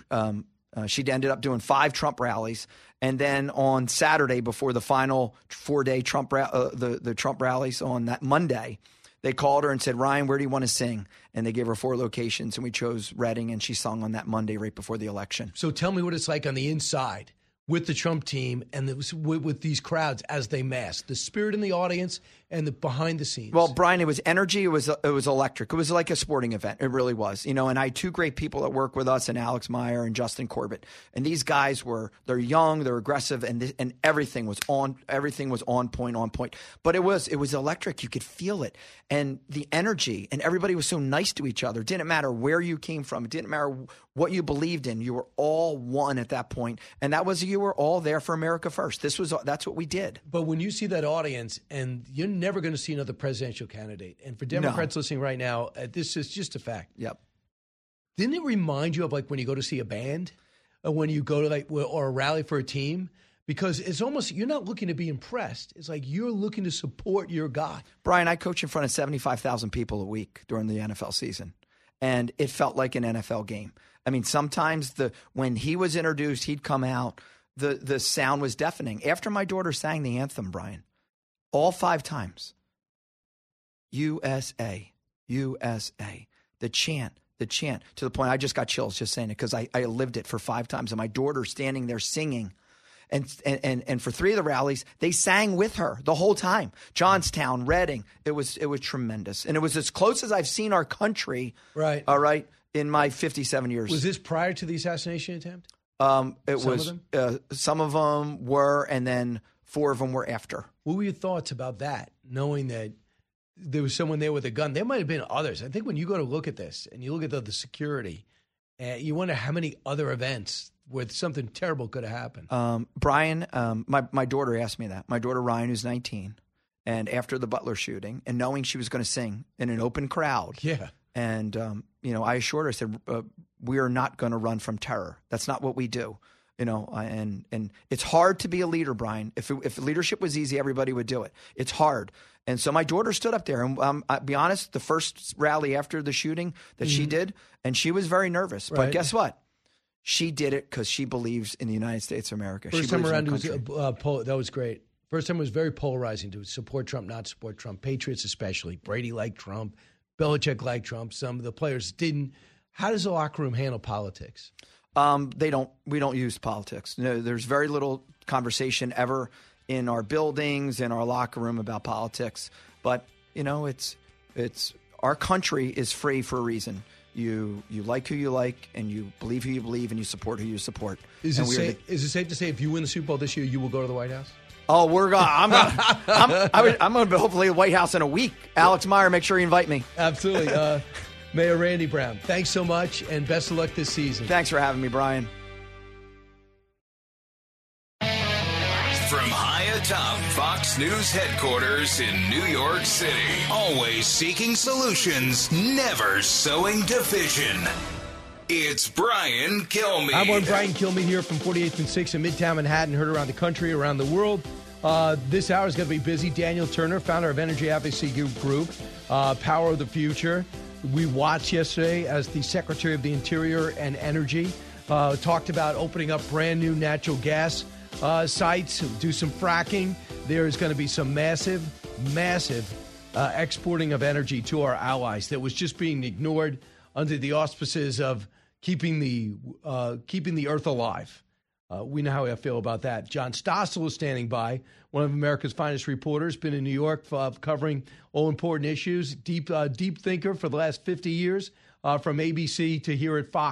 she ended up doing 5 Trump rallies. And then on Saturday, before the final 4-day Trump the Trump rallies on that Monday, they called her and said, "Ryan, where do you want to sing?" And they gave her 4 locations, and we chose Reading, and she sung on that Monday right before the election. So tell me what it's like on the inside with the Trump team and with these crowds as they mass, the spirit in the audience and the behind the scenes. Well, Brian, it was energy. It was electric. It was like a sporting event. It really was. And I had 2 great people that work with us, and Alex Meyer and Justin Corbett. And these guys they're young, they're aggressive, and everything was on. Everything was on point. But it was electric. You could feel it, and the energy, and everybody was so nice to each other. It didn't matter where you came from. It didn't matter what you believed in. You were all one at that point, and you were all there for America first. That's what we did. But when you see that audience, and you're never going to see another presidential candidate, and for Democrats listening right now, this is just a fact. Yep. Didn't it remind you of like when you go to see a band, or when you go to or a rally for a team? Because it's almost, you're not looking to be impressed. It's like you're looking to support your guy. Brian, I coach in front of 75,000 people a week during the NFL season, and it felt like an NFL game. I mean, sometimes when he was introduced, he'd come out, the sound was deafening. After my daughter sang the anthem, Brian, all 5 times, USA, USA, the chant, to the point I just got chills just saying it because I lived it for 5 times. And my daughter standing there singing. And for 3 of the rallies, they sang with her the whole time. Johnstown, Reading, it was tremendous. And it was as close as I've seen our country, right? All right, in my 57 years. Was this prior to the assassination attempt? Some of them were, and then 4 of them were after. What were your thoughts about that, knowing that there was someone there with a gun? There might have been others. I think when you go to look at this and you look at the security, you wonder how many other events where something terrible could have happened. Brian, my daughter asked me that. My daughter Ryan, who's 19, and after the Butler shooting, and knowing she was going to sing in an open crowd, and I assured her, I said, we are not going to run from terror. That's not what we do. And it's hard to be a leader, Brian. If leadership was easy, everybody would do it. It's hard. And so my daughter stood up there, and I'll be honest, the first rally after the shooting that she did, and she was very nervous. But guess what? She did it because she believes in the United States of America. First time around, that was great. First time was very polarizing to support Trump, not support Trump. Patriots especially. Brady liked Trump. Belichick liked Trump. Some of the players didn't. How does the locker room handle politics? We don't use politics. There's very little conversation ever in our buildings, in our locker room about politics. But it's our country is free for a reason. You like who you like, and you believe who you believe, and you support who you support. Is it safe to say if you win the Super Bowl this year, you will go to the White House? Oh, I'm going to hopefully the White House in a week. Alex Meyer, make sure you invite me. Absolutely. Mayor Randy Brown, thanks so much, and best of luck this season. Thanks for having me, Brian. From high atop Fox News headquarters in New York City, always seeking solutions, never sowing division. It's Brian Kilmeade. I'm on Brian Kilmeade here from 48th and 6th in Midtown Manhattan, heard around the country, around the world. This hour is going to be busy. Daniel Turner, founder of Energy Advocacy Group, Power of the Future. We watched yesterday as the Secretary of the Interior and Energy talked about opening up brand new natural gas sites, do some fracking. There is going to be some massive exporting of energy to our allies that was just being ignored under the auspices of keeping the earth alive. We know how I feel about that. John Stossel is standing by, one of America's finest reporters, been in New York covering all important issues, deep thinker for the last 50 years, from ABC to here at Fox.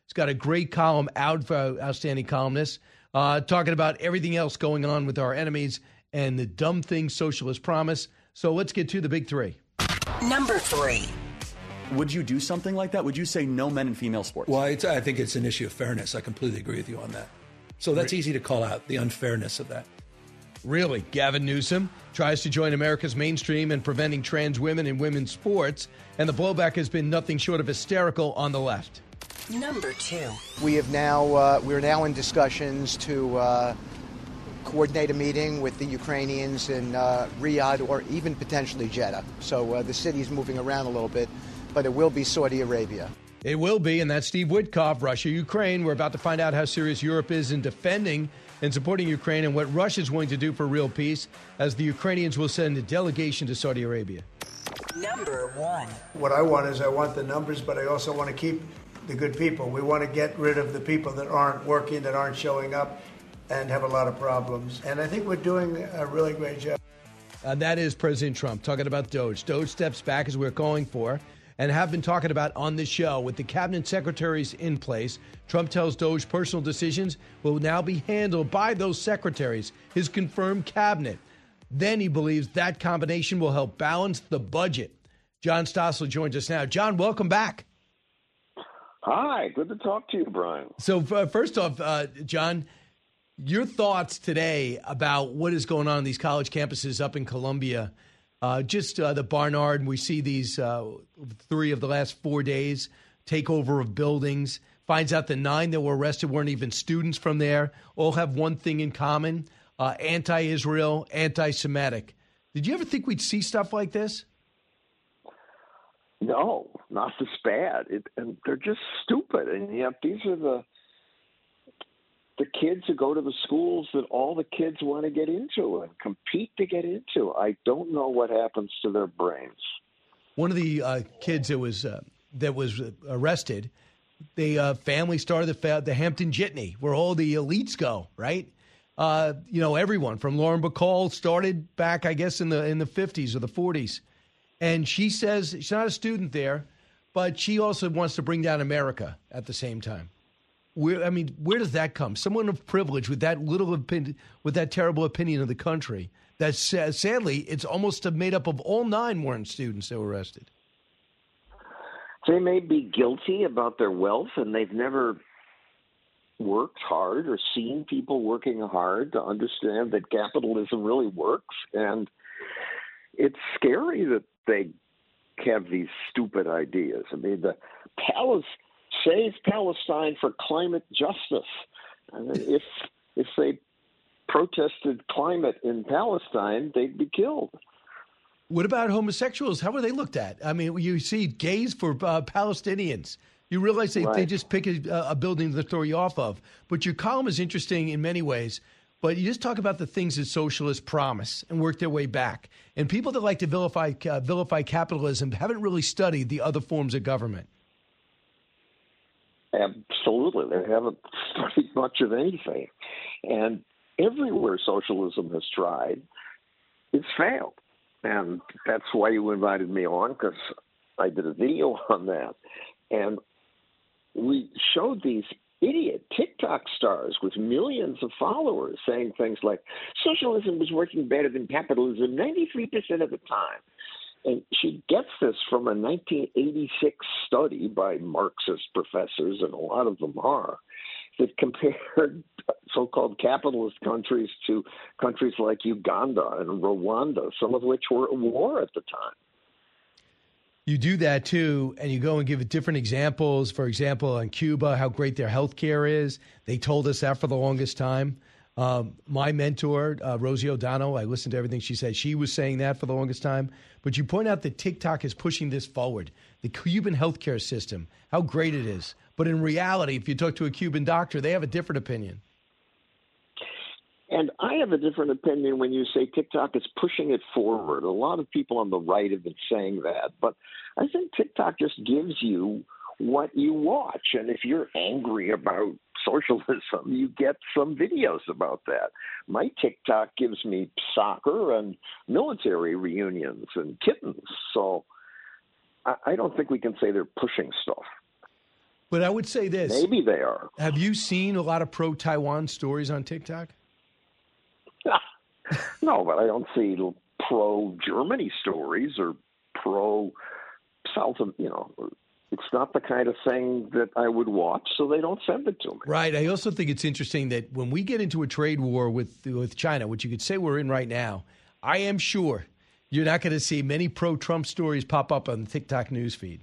He's got a great column out for Outstanding Columnist, talking about everything else going on with our enemies and the dumb things socialists promise. So let's get to the big three. Number 3. Would you do something like that? Would you say no men in female sports? Well, I think it's an issue of fairness. I completely agree with you on that. So that's easy to call out, the unfairness of that. Really? Gavin Newsom tries to join America's mainstream in preventing trans women in women's sports, and the blowback has been nothing short of hysterical on the left. Number 2. We're now in discussions to coordinate a meeting with the Ukrainians in Riyadh or even potentially Jeddah. So the city is moving around a little bit, but it will be Saudi Arabia. It will be, and that's Steve Witkoff, Russia, Ukraine. We're about to find out how serious Europe is in defending and supporting Ukraine and what Russia's willing to do for real peace, as the Ukrainians will send a delegation to Saudi Arabia. Number 1. What I want the numbers, but I also want to keep the good people. We want to get rid of the people that aren't working, that aren't showing up, and have a lot of problems. And I think we're doing a really great job. That is President Trump talking about Doge. Doge steps back, as we're calling for, and have been talking about on this show. With the cabinet secretaries in place, Trump tells Doge personal decisions will now be handled by those secretaries, his confirmed cabinet. Then he believes that combination will help balance the budget. John Stossel joins us now. John, welcome back. Hi, good to talk to you, Brian. So first off, John, your thoughts today about what is going on in these college campuses up in Columbia. The Barnard, we see these 3 of the last 4 days, takeover of buildings, finds out the 9 that were arrested weren't even students from there, all have one thing in common, anti-Israel, anti-Semitic. Did you ever think we'd see stuff like this? No, not this bad. And they're just stupid. And yet these are the kids who go to the schools that all the kids want to get into and compete to get into. I don't know what happens to their brains. One of the kids that was arrested, the family started the Hampton Jitney, where all the elites go, right? Everyone from Lauren Bacall started back, I guess, in the 50s or the 40s. And she says she's not a student there, but she also wants to bring down America at the same time. Where does that come? Someone of privilege with that little opinion, with that terrible opinion of the country, that sadly, it's almost made up of all 9 weren't students that were arrested. They may be guilty about their wealth, and they've never worked hard or seen people working hard to understand that capitalism really works. And it's scary that they have these stupid ideas. I mean, the Save Palestine for climate justice. I mean, if they protested climate in Palestine, they'd be killed. What about homosexuals? How are they looked at? I mean, you see gays for Palestinians. You realize they just pick a building to throw you off of. But your column is interesting in many ways. But you just talk about the things that socialists promise and work their way back. And people that like to vilify capitalism haven't really studied the other forms of government. Absolutely. They haven't studied much of anything. And everywhere socialism has tried, it's failed. And that's why you invited me on, because I did a video on that. And we showed these idiot TikTok stars with millions of followers saying things like, socialism was working better than capitalism 93% of the time. And she gets this from a 1986 study by Marxist professors, and a lot of them are, that compared so-called capitalist countries to countries like Uganda and Rwanda, some of which were at war at the time. You do that, too, and you go and give different examples. For example, in Cuba, how great their health care is. They told us that for the longest time. My mentor, Rosie O'Donnell, I listened to everything she said. She was saying that for the longest time. But you point out that TikTok is pushing this forward. The Cuban healthcare system, how great it is. But in reality, if you talk to a Cuban doctor, they have a different opinion. And I have a different opinion when you say TikTok is pushing it forward. A lot of people on the right have been saying that. But I think TikTok just gives you what you watch. And if you're angry about socialism, you get some videos about that. My TikTok gives me soccer and military reunions and kittens. So I don't think we can say they're pushing stuff. But I would say this. Maybe they are. Have you seen a lot of pro-Taiwan stories on TikTok? No, but I don't see pro-Germany stories or pro-South of, it's not the kind of thing that I would watch, so they don't send it to me. Right. I also think it's interesting that when we get into a trade war with China, which you could say we're in right now, I am sure you're not going to see many pro-Trump stories pop up on the TikTok newsfeed.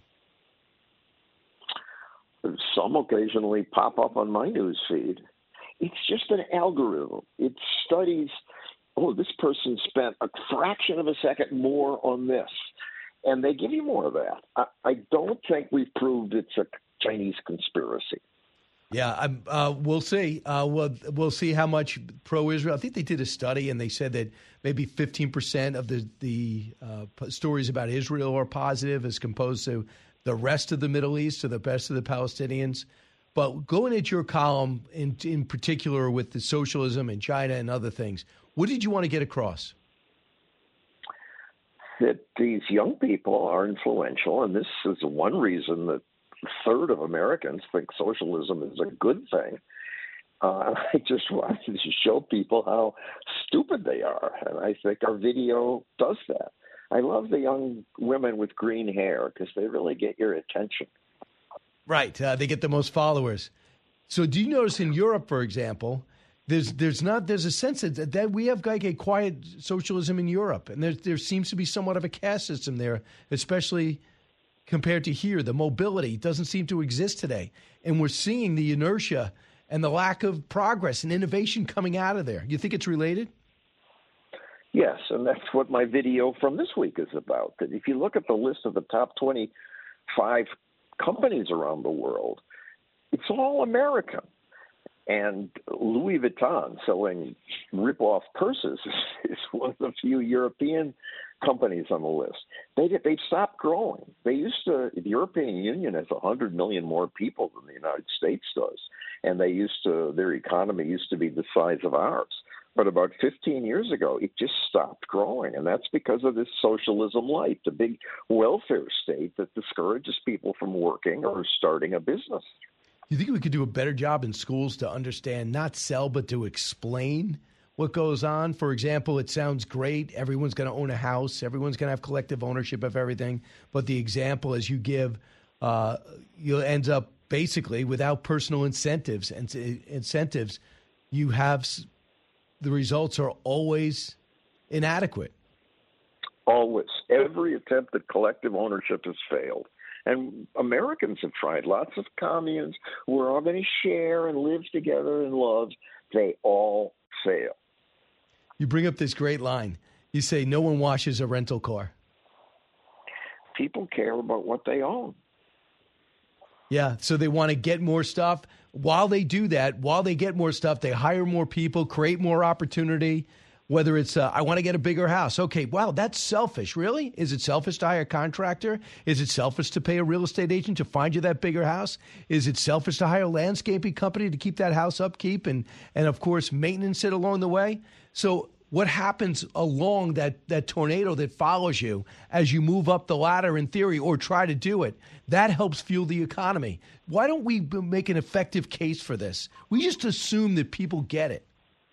Some occasionally pop up on my newsfeed. It's just an algorithm. It studies, this person spent a fraction of a second more on this. And they give you more of that. I don't think we've proved it's a Chinese conspiracy. Yeah, we'll see. We'll see how much pro-Israel. I think they did a study, and they said that maybe 15% of the stories about Israel are positive as opposed to the rest of the Middle East or the rest of the Palestinians. But going at your column in particular with the socialism in China and other things, what did you want to get across? That these young people are influential, and this is one reason that a third of Americans think socialism is a good thing. I just wanted to show people how stupid they are, and I think our video does that. I love the young women with green hair because they really get your attention. Right. They get the most followers. So do you notice in Europe, for example, there's a sense that we have like a quiet socialism in Europe, and there seems to be somewhat of a caste system there, especially compared to here. The mobility doesn't seem to exist today, and we're seeing the inertia and the lack of progress and innovation coming out of there. You think it's related? Yes, and that's what my video from this week is about. That if you look at the list of the top 25 companies around the world, it's all American. And Louis Vuitton selling rip-off purses is one of the few European companies on the list. They've stopped growing. The European Union has 100 million more people than the United States does, and their economy used to be the size of ours. But about 15 years ago, it just stopped growing, and that's because of this socialism light, the big welfare state that discourages people from working or starting a business. You think we could do a better job in schools to understand, not sell, but to explain what goes on? For example, it sounds great. Everyone's going to own a house. Everyone's going to have collective ownership of everything. But the example, as you give, you'll end up basically without personal incentives. You have the results are always inadequate. Always. Every attempt at collective ownership has failed. And Americans have tried. Lots of communes who are all going to share and live together in love. They all fail. You bring up this great line. You say, no one washes a rental car. People care about what they own. Yeah, so they want to get more stuff. While they do that, while they get more stuff, they hire more people, create more opportunity. Whether it's, I want to get a bigger house. Okay, wow, that's selfish. Really? Is it selfish to hire a contractor? Is it selfish to pay a real estate agent to find you that bigger house? Is it selfish to hire a landscaping company to keep that house upkeep and of course, maintenance it along the way? So what happens along that tornado that follows you as you move up the ladder in theory or try to do it, that helps fuel the economy. Why don't we make an effective case for this? We just assume that people get it.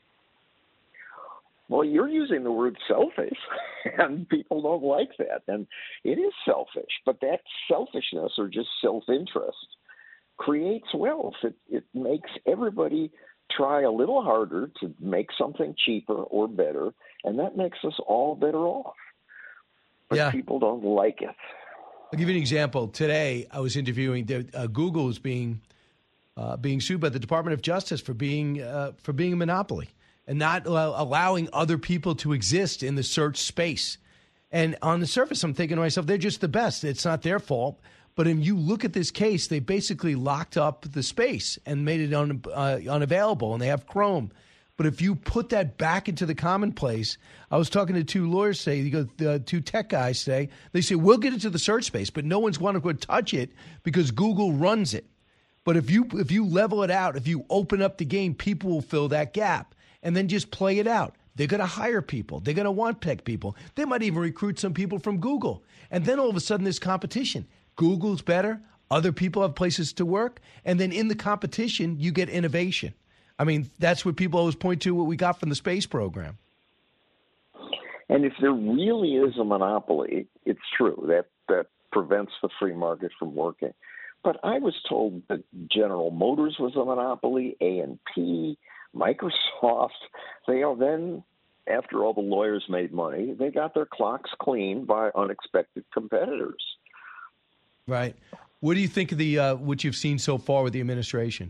Well, you're using the word selfish, and people don't like that. And it is selfish, but that selfishness or just self-interest creates wealth. It makes everybody try a little harder to make something cheaper or better, and that makes us all better off. But people don't like it. I'll give you an example. Today, I was interviewing Google is being sued by the Department of Justice for being a monopoly and not allowing other people to exist in the search space. And on the surface, I'm thinking to myself, they're just the best. It's not their fault. But if you look at this case, they basically locked up the space and made it unavailable, and they have Chrome. But if you put that back into the commonplace, I was talking to two lawyers today, two tech guys today. They say, we'll get into the search space, but no one's going to touch it because Google runs it. But if you level it out, if you open up the game, people will fill that gap. And then just play it out. They're going to hire people. They're going to want tech people. They might even recruit some people from Google. And then all of a sudden there's competition. Google's better. Other people have places to work. And then in the competition, you get innovation. I mean, that's what people always point to, what we got from the space program. And if there really is a monopoly, it's true. That prevents the free market from working. But I was told that General Motors was a monopoly, A&P, Microsoft. They are then, after all the lawyers made money, they got their clocks cleaned by unexpected competitors. Right. What do you think of the what you've seen so far with the administration?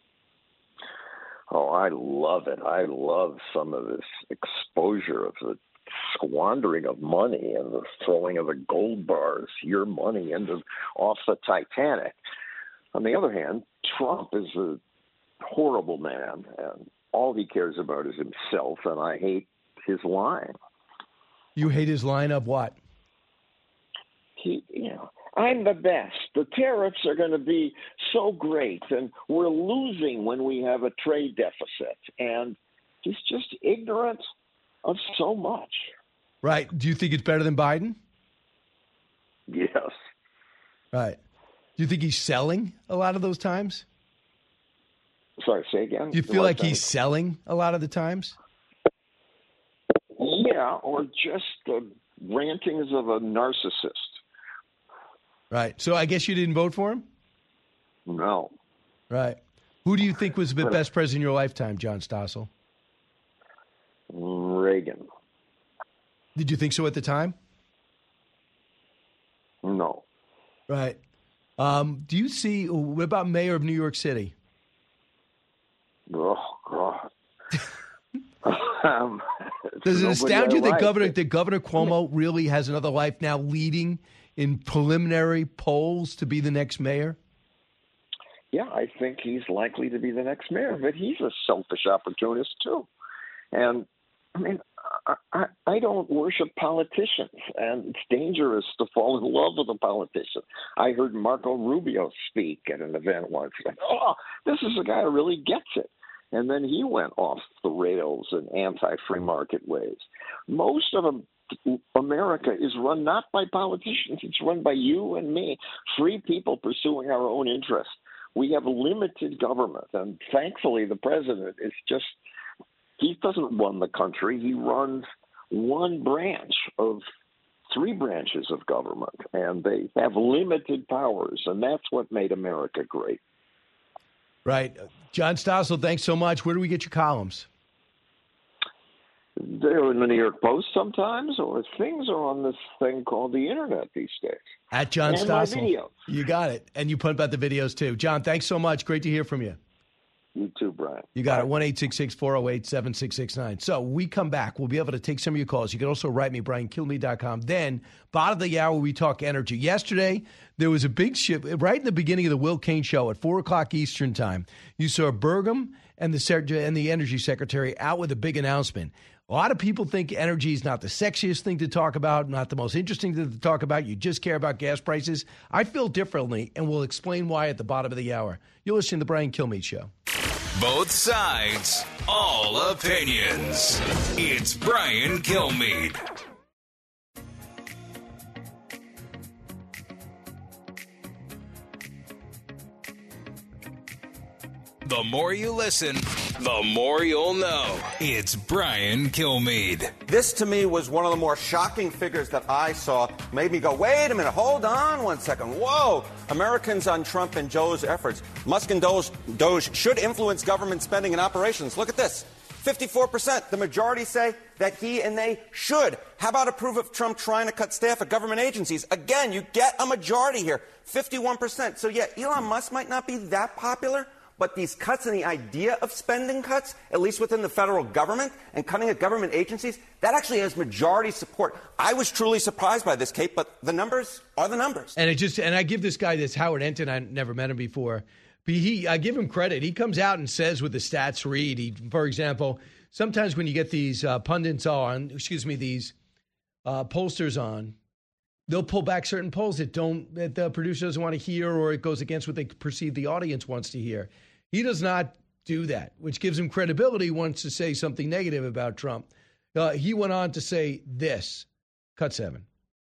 Oh, I love it. I love some of this exposure of the squandering of money and the throwing of the gold bars, your money, off the Titanic. On the other hand, Trump is a horrible man, and all he cares about is himself, and I hate his line. You hate his line of what? I'm the best. The tariffs are going to be so great, and we're losing when we have a trade deficit. And he's just ignorant of so much. Right. Do you think it's better than Biden? Yes. Right. Do you think he's selling a lot of those times? Sorry, say again? Do you feel like he's selling a lot of the times? Yeah, or just the rantings of a narcissist. Right. So I guess you didn't vote for him? No. Right. Who do you think was the best president in your lifetime, John Stossel? Reagan. Did you think so at the time? No. Right. Do you see, what about mayor of New York City? Oh, God. Does it astound you that Governor Cuomo really has another life now, leading in preliminary polls to be the next mayor? Yeah, I think he's likely to be the next mayor, but he's a selfish opportunist too. And I mean, I don't worship politicians, and it's dangerous to fall in love with a politician. I heard Marco Rubio speak at an event once. Oh, this is a guy who really gets it. And then he went off the rails in anti-free market ways. Most of America is run not by politicians. It's run by you and me, free people pursuing our own interests. We have limited government, and thankfully the president is just – he doesn't run the country. He runs one branch of three branches of government, and they have limited powers, and that's what made America great. Right. John Stossel, thanks so much. Where do we get your columns? They're in the New York Post sometimes, or things are on this thing called the Internet these days. At John and Stossel. My videos. You got it. And you put up the videos, too. John, thanks so much. Great to hear from you. You too, Brian. You got it. 1-866-408-7669. So we come back. We'll be able to take some of your calls. You can also write me, BrianKilmeade.com. Then, bottom of the hour, we talk energy. Yesterday, there was a big shift. Right in the beginning of the Will Cain show at 4 o'clock Eastern time, you saw Burgum and the energy secretary out with a big announcement. A lot of people think energy is not the sexiest thing to talk about, not the most interesting thing to talk about. You just care about gas prices. I feel differently, and we'll explain why at the bottom of the hour. You're listening to the Brian Kilmeade Show. Both sides, all opinions. It's Brian Kilmeade. The more you listen, the more you'll know. It's Brian Kilmeade. This, to me, was one of the more shocking figures that I saw. Made me go, wait a minute, hold on one second. Whoa! Americans on Trump and Joe's efforts. Musk and Doge should influence government spending and operations. Look at this. 54%. The majority say that he and they should. How about approve of Trump trying to cut staff at government agencies? Again, you get a majority here. 51%. So, yeah, Elon Musk might not be that popular, but these cuts and the idea of spending cuts, at least within the federal government and cutting at government agencies, that actually has majority support. I was truly surprised by this, Kate, but the numbers are the numbers. And I give this guy, this Howard Enton, I never met him before, but I give him credit. He comes out and says what the stats read. For example, sometimes when you get these pundits on, these pollsters on, they'll pull back certain polls that the producer doesn't want to hear, or it goes against what they perceive the audience wants to hear. He does not do that, which gives him credibility. He wants to say something negative about Trump. He went on to say this. Cut 7.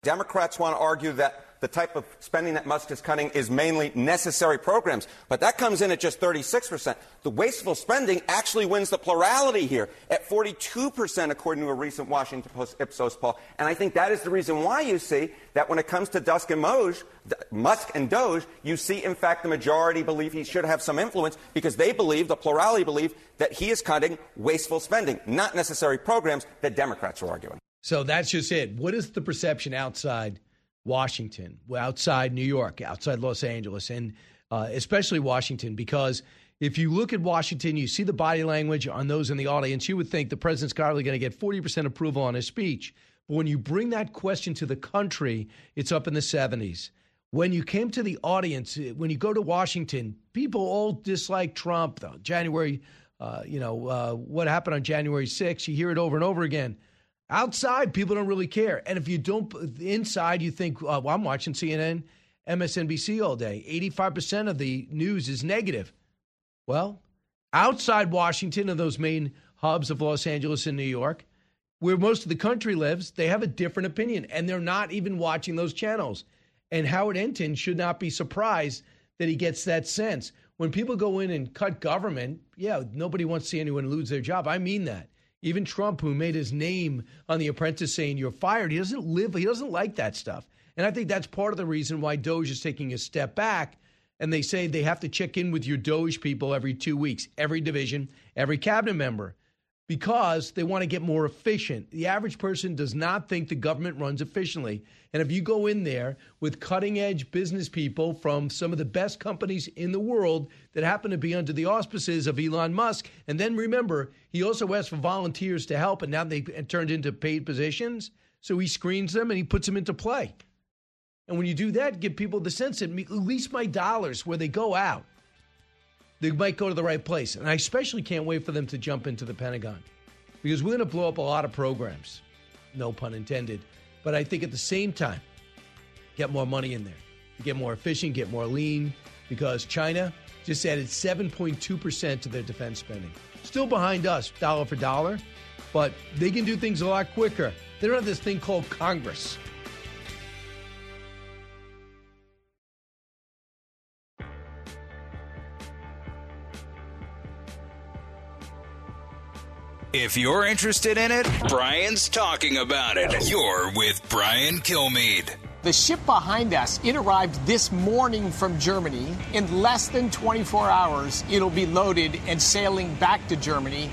Democrats want to argue that the type of spending that Musk is cutting is mainly necessary programs, but that comes in at just 36%. The wasteful spending actually wins the plurality here at 42%, according to a recent Washington Post Ipsos poll. And I think that is the reason why you see that when it comes to Musk and Doge, you see, in fact, the majority believe he should have some influence because they believe, the plurality believe, that he is cutting wasteful spending, not necessary programs that Democrats are arguing. So that's just it. What is the perception outside Washington, outside New York, outside Los Angeles, and especially Washington? Because if you look at Washington, you see the body language on those in the audience, you would think the president's probably going to get 40% approval on his speech. But when you bring that question to the country, it's up in the 70s. When you came to the audience, when you go to Washington, people all dislike Trump. January, what happened on January 6th, you hear it over and over again. Outside, people don't really care. And if you don't, inside, you think, well, I'm watching CNN, MSNBC all day. 85% of the news is negative. Well, outside Washington and those main hubs of Los Angeles and New York, where most of the country lives, they have a different opinion, and they're not even watching those channels. And Howard Hinton should not be surprised that he gets that sense. When people go in and cut government, yeah, nobody wants to see anyone lose their job. I mean that. Even Trump, who made his name on The Apprentice saying you're fired, he doesn't like that stuff. And I think that's part of the reason why Doge is taking a step back. And they say they have to check in with your Doge people every 2 weeks, every division, every cabinet member, because they want to get more efficient. The average person does not think the government runs efficiently. And if you go in there with cutting-edge business people from some of the best companies in the world that happen to be under the auspices of Elon Musk, and then remember, he also asked for volunteers to help, and now they turned into paid positions. So he screens them and he puts them into play. And when you do that, give people the sense that at least my dollars, where they go out, they might go to the right place. And I especially can't wait for them to jump into the Pentagon, because we're going to blow up a lot of programs, no pun intended. But I think at the same time, get more money in there, get more efficient, get more lean, because China just added 7.2% to their defense spending. Still behind us, dollar for dollar, but they can do things a lot quicker. They don't have this thing called Congress. If you're interested in it, Brian's talking about it. You're with Brian Kilmeade. The ship behind us, it arrived this morning from Germany. In less than 24 hours, it'll be loaded and sailing back to Germany.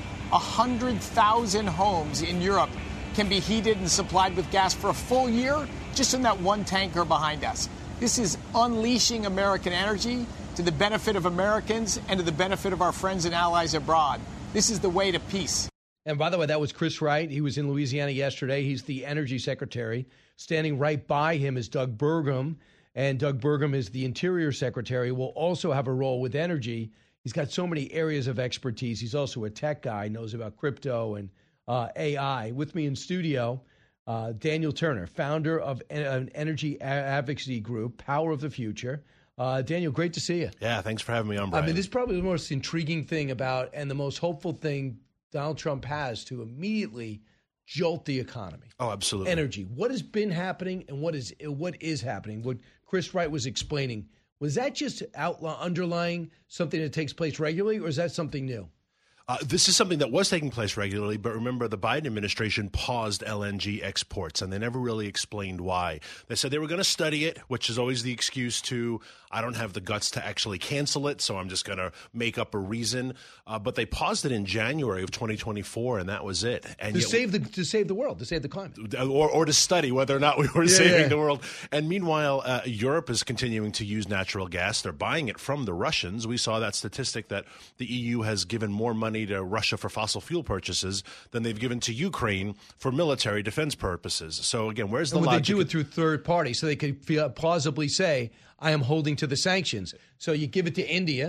100,000 homes in Europe can be heated and supplied with gas for a full year just in that one tanker behind us. This is unleashing American energy to the benefit of Americans and to the benefit of our friends and allies abroad. This is the way to peace. And by the way, that was Chris Wright. He was in Louisiana yesterday. He's the energy secretary. Standing right by him is Doug Burgum. And Doug Burgum is the interior secretary, will also have a role with energy. He's got so many areas of expertise. He's also a tech guy, knows about crypto and AI. With me in studio, Daniel Turner, founder of an energy advocacy group, Power of the Future. Daniel, great to see you. Yeah, thanks for having me on, Brian. I mean, this is probably the most intriguing thing about, and the most hopeful thing Donald Trump has to immediately jolt the economy. Oh, absolutely. Energy. What has been happening and what is happening? What Chris Wright was explaining, was that just underlying something that takes place regularly, or is that something new? This is something that was taking place regularly, but remember, the Biden administration paused LNG exports, and they never really explained why. They said they were going to study it, which is always the excuse to, I don't have the guts to actually cancel it, so I'm just going to make up a reason. But they paused it in January of 2024, and that was it. And to save the world, to save the climate. Or to study whether or not we were saving the world. And meanwhile, Europe is continuing to use natural gas. They're buying it from the Russians. We saw that statistic that the EU has given more money to Russia for fossil fuel purchases than they've given to Ukraine for military defense purposes. So again, where's the logic? They do it through third parties, so they could plausibly say, I am holding to the sanctions. So you give it to India,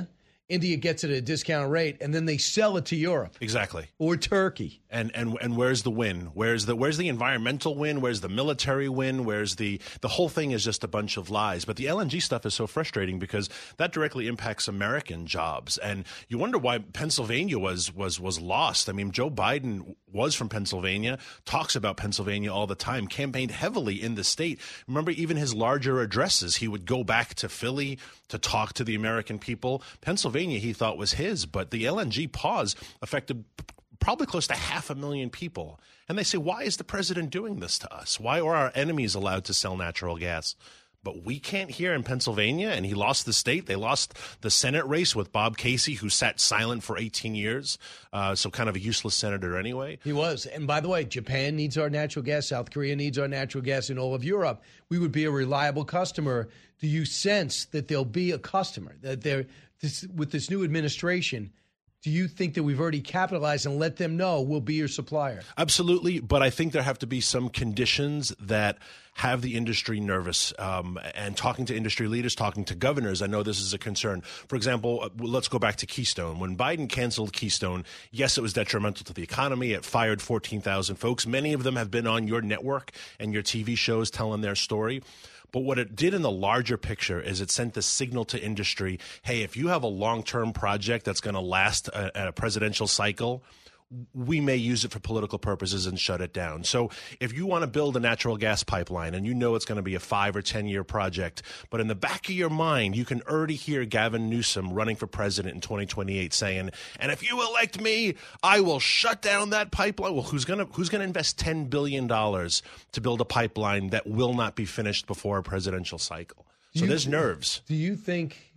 India gets it at a discount rate, and then they sell it to Europe. Exactly. Or Turkey. And where's the win? Where's the environmental win? Where's the military win? Where's the whole thing is just a bunch of lies. But the LNG stuff is so frustrating because that directly impacts American jobs. And you wonder why Pennsylvania was lost. I mean, Joe Biden was from Pennsylvania, talks about Pennsylvania all the time, campaigned heavily in the state. Remember, even his larger addresses, he would go back to Philly to talk to the American people. Pennsylvania, he thought, was his, but the LNG pause affected probably close to 500,000 people. And they say, why is the president doing this to us? Why are our enemies allowed to sell natural gas? But we can't here in Pennsylvania, and he lost the state. They lost the Senate race with Bob Casey, who sat silent for 18 years, so kind of a useless senator anyway. He was. And by the way, Japan needs our natural gas. South Korea needs our natural gas. In all of Europe, we would be a reliable customer. Do you sense that there'll be a customer, that with this new administration, do you think that we've already capitalized and let them know we'll be your supplier? Absolutely, but I think there have to be some conditions that have the industry nervous. And talking to industry leaders, talking to governors, I know this is a concern. For example, let's go back to Keystone. When Biden canceled Keystone, yes, it was detrimental to the economy. It fired 14,000 folks. Many of them have been on your network and your TV shows telling their story. But what it did in the larger picture is it sent the signal to industry, hey, if you have a long-term project that's going to last a presidential cycle, we may use it for political purposes and shut it down. So if you want to build a natural gas pipeline and you know it's going to be a 5 or 10 year project, but in the back of your mind, you can already hear Gavin Newsom running for president in 2028 saying, and if you elect me, I will shut down that pipeline. Well, who's going to invest $10 billion to build a pipeline that will not be finished before a presidential cycle? So there's nerves. Do you think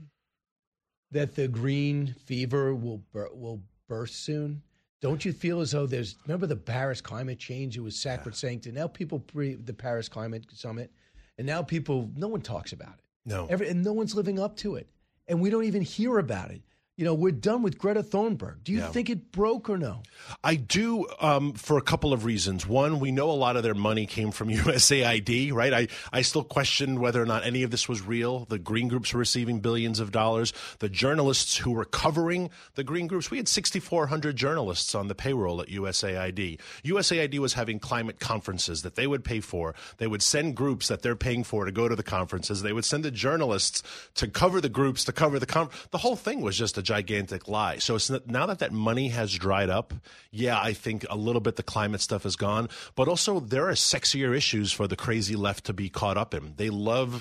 that the green fever will burst soon? Don't you feel as though remember the Paris climate change? It was sacrosanct. And now people the Paris climate summit. And now no one talks about it. No. And no one's living up to it. And we don't even hear about it. You know, we're done with Greta Thunberg. Do you think it broke or no? I do, for a couple of reasons. One, we know a lot of their money came from USAID, right? I still question whether or not any of this was real. The green groups were receiving billions of dollars. The journalists who were covering the green groups, we had 6,400 journalists on the payroll at USAID. USAID was having climate conferences that they would pay for. They would send groups that they're paying for to go to the conferences. They would send the journalists to cover the groups, to cover the conference. The whole thing was just a gigantic lie. So now that money has dried up, yeah, I think a little bit the climate stuff is gone. But also there are sexier issues for the crazy left to be caught up in. They love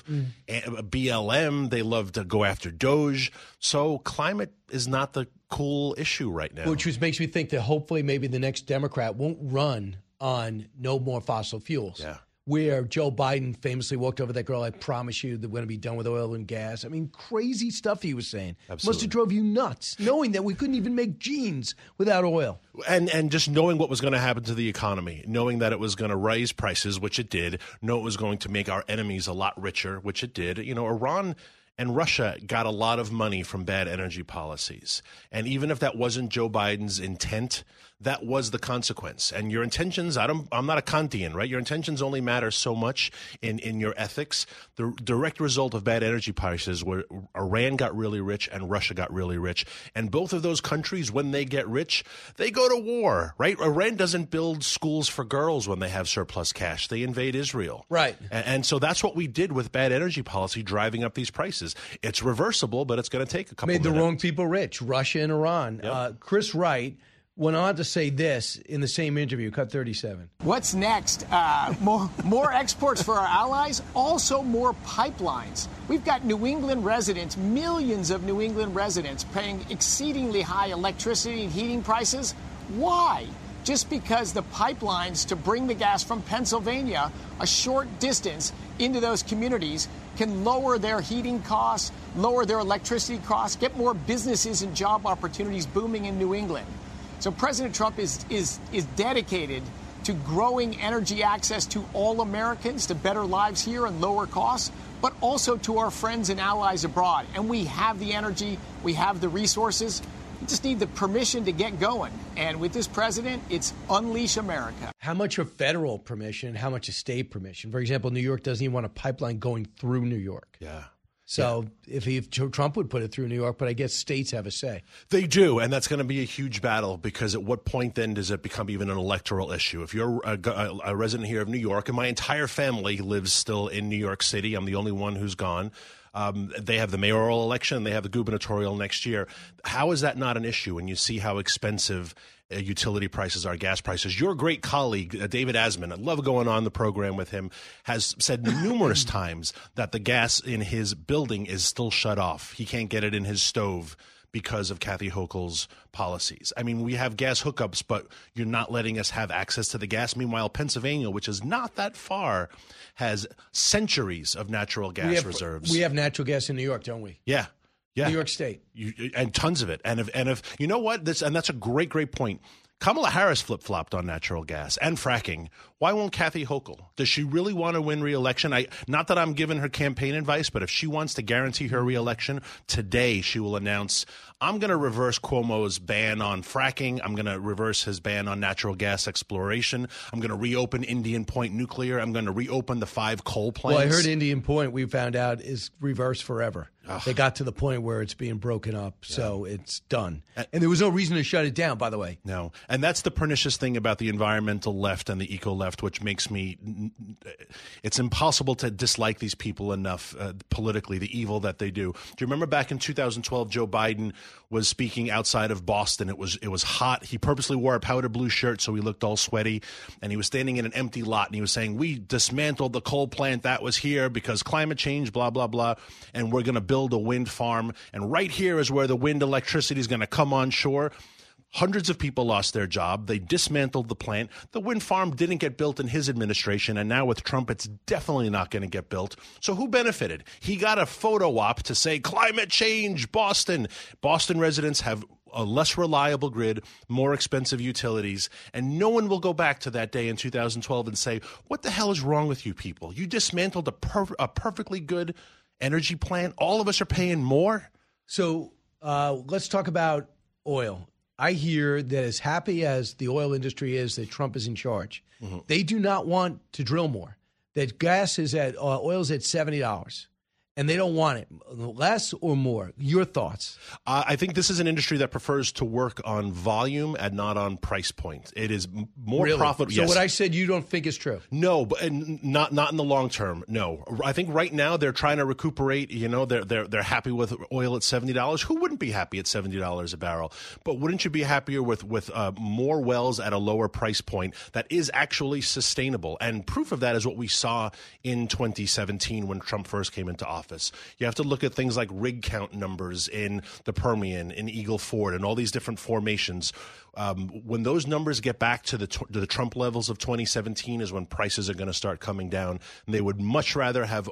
BLM. They love to go after Doge. So climate is not the cool issue right now. Which makes me think that hopefully maybe the next Democrat won't run on no more fossil fuels. Yeah. Where Joe Biden famously walked over that girl, I promise you that we're going to be done with oil and gas. I mean, crazy stuff he was saying. Absolutely. Must have drove you nuts, knowing that we couldn't even make jeans without oil. And just knowing what was going to happen to the economy, knowing that it was going to raise prices, which it did, know it was going to make our enemies a lot richer, which it did. You know, Iran and Russia got a lot of money from bad energy policies. And even if that wasn't Joe Biden's intent, that was the consequence. And your intentions, I'm not a Kantian, right? Your intentions only matter so much in your ethics. The direct result of bad energy prices were Iran got really rich and Russia got really rich. And both of those countries, when they get rich, they go to war, right? Iran doesn't build schools for girls when they have surplus cash. They invade Israel. Right. And so that's what we did with bad energy policy, driving up these prices. It's reversible, but it's going to take a couple minutes. Made the wrong people rich, Russia and Iran. Yep. Chris Wright went on to say this in the same interview, cut 37. What's next? More exports for our allies, also more pipelines. We've got New England residents, millions of New England residents paying exceedingly high electricity and heating prices. Why? Just because the pipelines to bring the gas from Pennsylvania a short distance into those communities can lower their heating costs, lower their electricity costs, get more businesses and job opportunities booming in New England. So President Trump is dedicated to growing energy access to all Americans, to better lives here and lower costs, but also to our friends and allies abroad. And we have the energy, we have the resources. We just need the permission to get going. And with this president, it's unleash America. How much of federal permission, how much of state permission? For example, New York doesn't even want a pipeline going through New York. Yeah. So if Trump would put it through New York, but I guess states have a say. They do, and that's going to be a huge battle because at what point then does it become even an electoral issue? If you're a resident here of New York, and my entire family lives still in New York City, I'm the only one who's gone. They have the mayoral election, they have the gubernatorial next year. How is that not an issue when you see how expensive utility prices are, gas prices? Your great colleague, David Asman, I love going on the program with him, has said numerous times that the gas in his building is still shut off. He can't get it in his stove because of Kathy Hochul's policies. I mean, we have gas hookups, but you're not letting us have access to the gas. Meanwhile, Pennsylvania, which is not that far, has centuries of natural gas reserves. We have natural gas in New York, don't we? Yeah. Yeah. New York State. And tons of it. And if you know what? That's a great point. Kamala Harris flip-flopped on natural gas and fracking. Why won't Kathy Hochul? Does she really want to win re-election? Not that I'm giving her campaign advice, but if she wants to guarantee her re-election, today she will announce, I'm going to reverse Cuomo's ban on fracking. I'm going to reverse his ban on natural gas exploration. I'm going to reopen Indian Point Nuclear. I'm going to reopen the 5 coal plants. Well, I heard Indian Point, we found out, is reversed forever. Ugh. They got to the point where it's being broken up, so it's done. And there was no reason to shut it down, by the way. No. And that's the pernicious thing about the environmental left and the eco-left, which makes me – it's impossible to dislike these people enough politically, the evil that they do. Do you remember back in 2012, Joe Biden was speaking outside of Boston? It was hot. He purposely wore a powder blue shirt so he looked all sweaty, and he was standing in an empty lot, and he was saying, we dismantled the coal plant that was here because climate change, blah, blah, blah, and we're going to build a wind farm, and right here is where the wind electricity is going to come on shore. Hundreds of people lost their job. They dismantled the plant. The wind farm didn't get built in his administration, and now with Trump, it's definitely not going to get built. So who benefited? He got a photo op to say, climate change, Boston. Boston residents have a less reliable grid, more expensive utilities, and no one will go back to that day in 2012 and say, what the hell is wrong with you people? You dismantled a perfectly good energy plant. All of us are paying more. So let's talk about oil. I hear that as happy as the oil industry is that Trump is in charge, they do not want to drill more. That gas is at oil's at $70. And they don't want it, less or more. Your thoughts? I think this is an industry that prefers to work on volume and not on price point. It is more profitable. So what I said you don't think is true? No, but not in the long term. No, I think right now they're trying to recuperate. You know, they're happy with oil at $70. Who wouldn't be happy at $70 a barrel? But wouldn't you be happier with more wells at a lower price point that is actually sustainable? And proof of that is what we saw in 2017 when Trump first came into office. You have to look at things like rig count numbers in the Permian, in Eagle Ford, and all these different formations. When those numbers get back to the Trump levels of 2017 is when prices are going to start coming down. And they would much rather have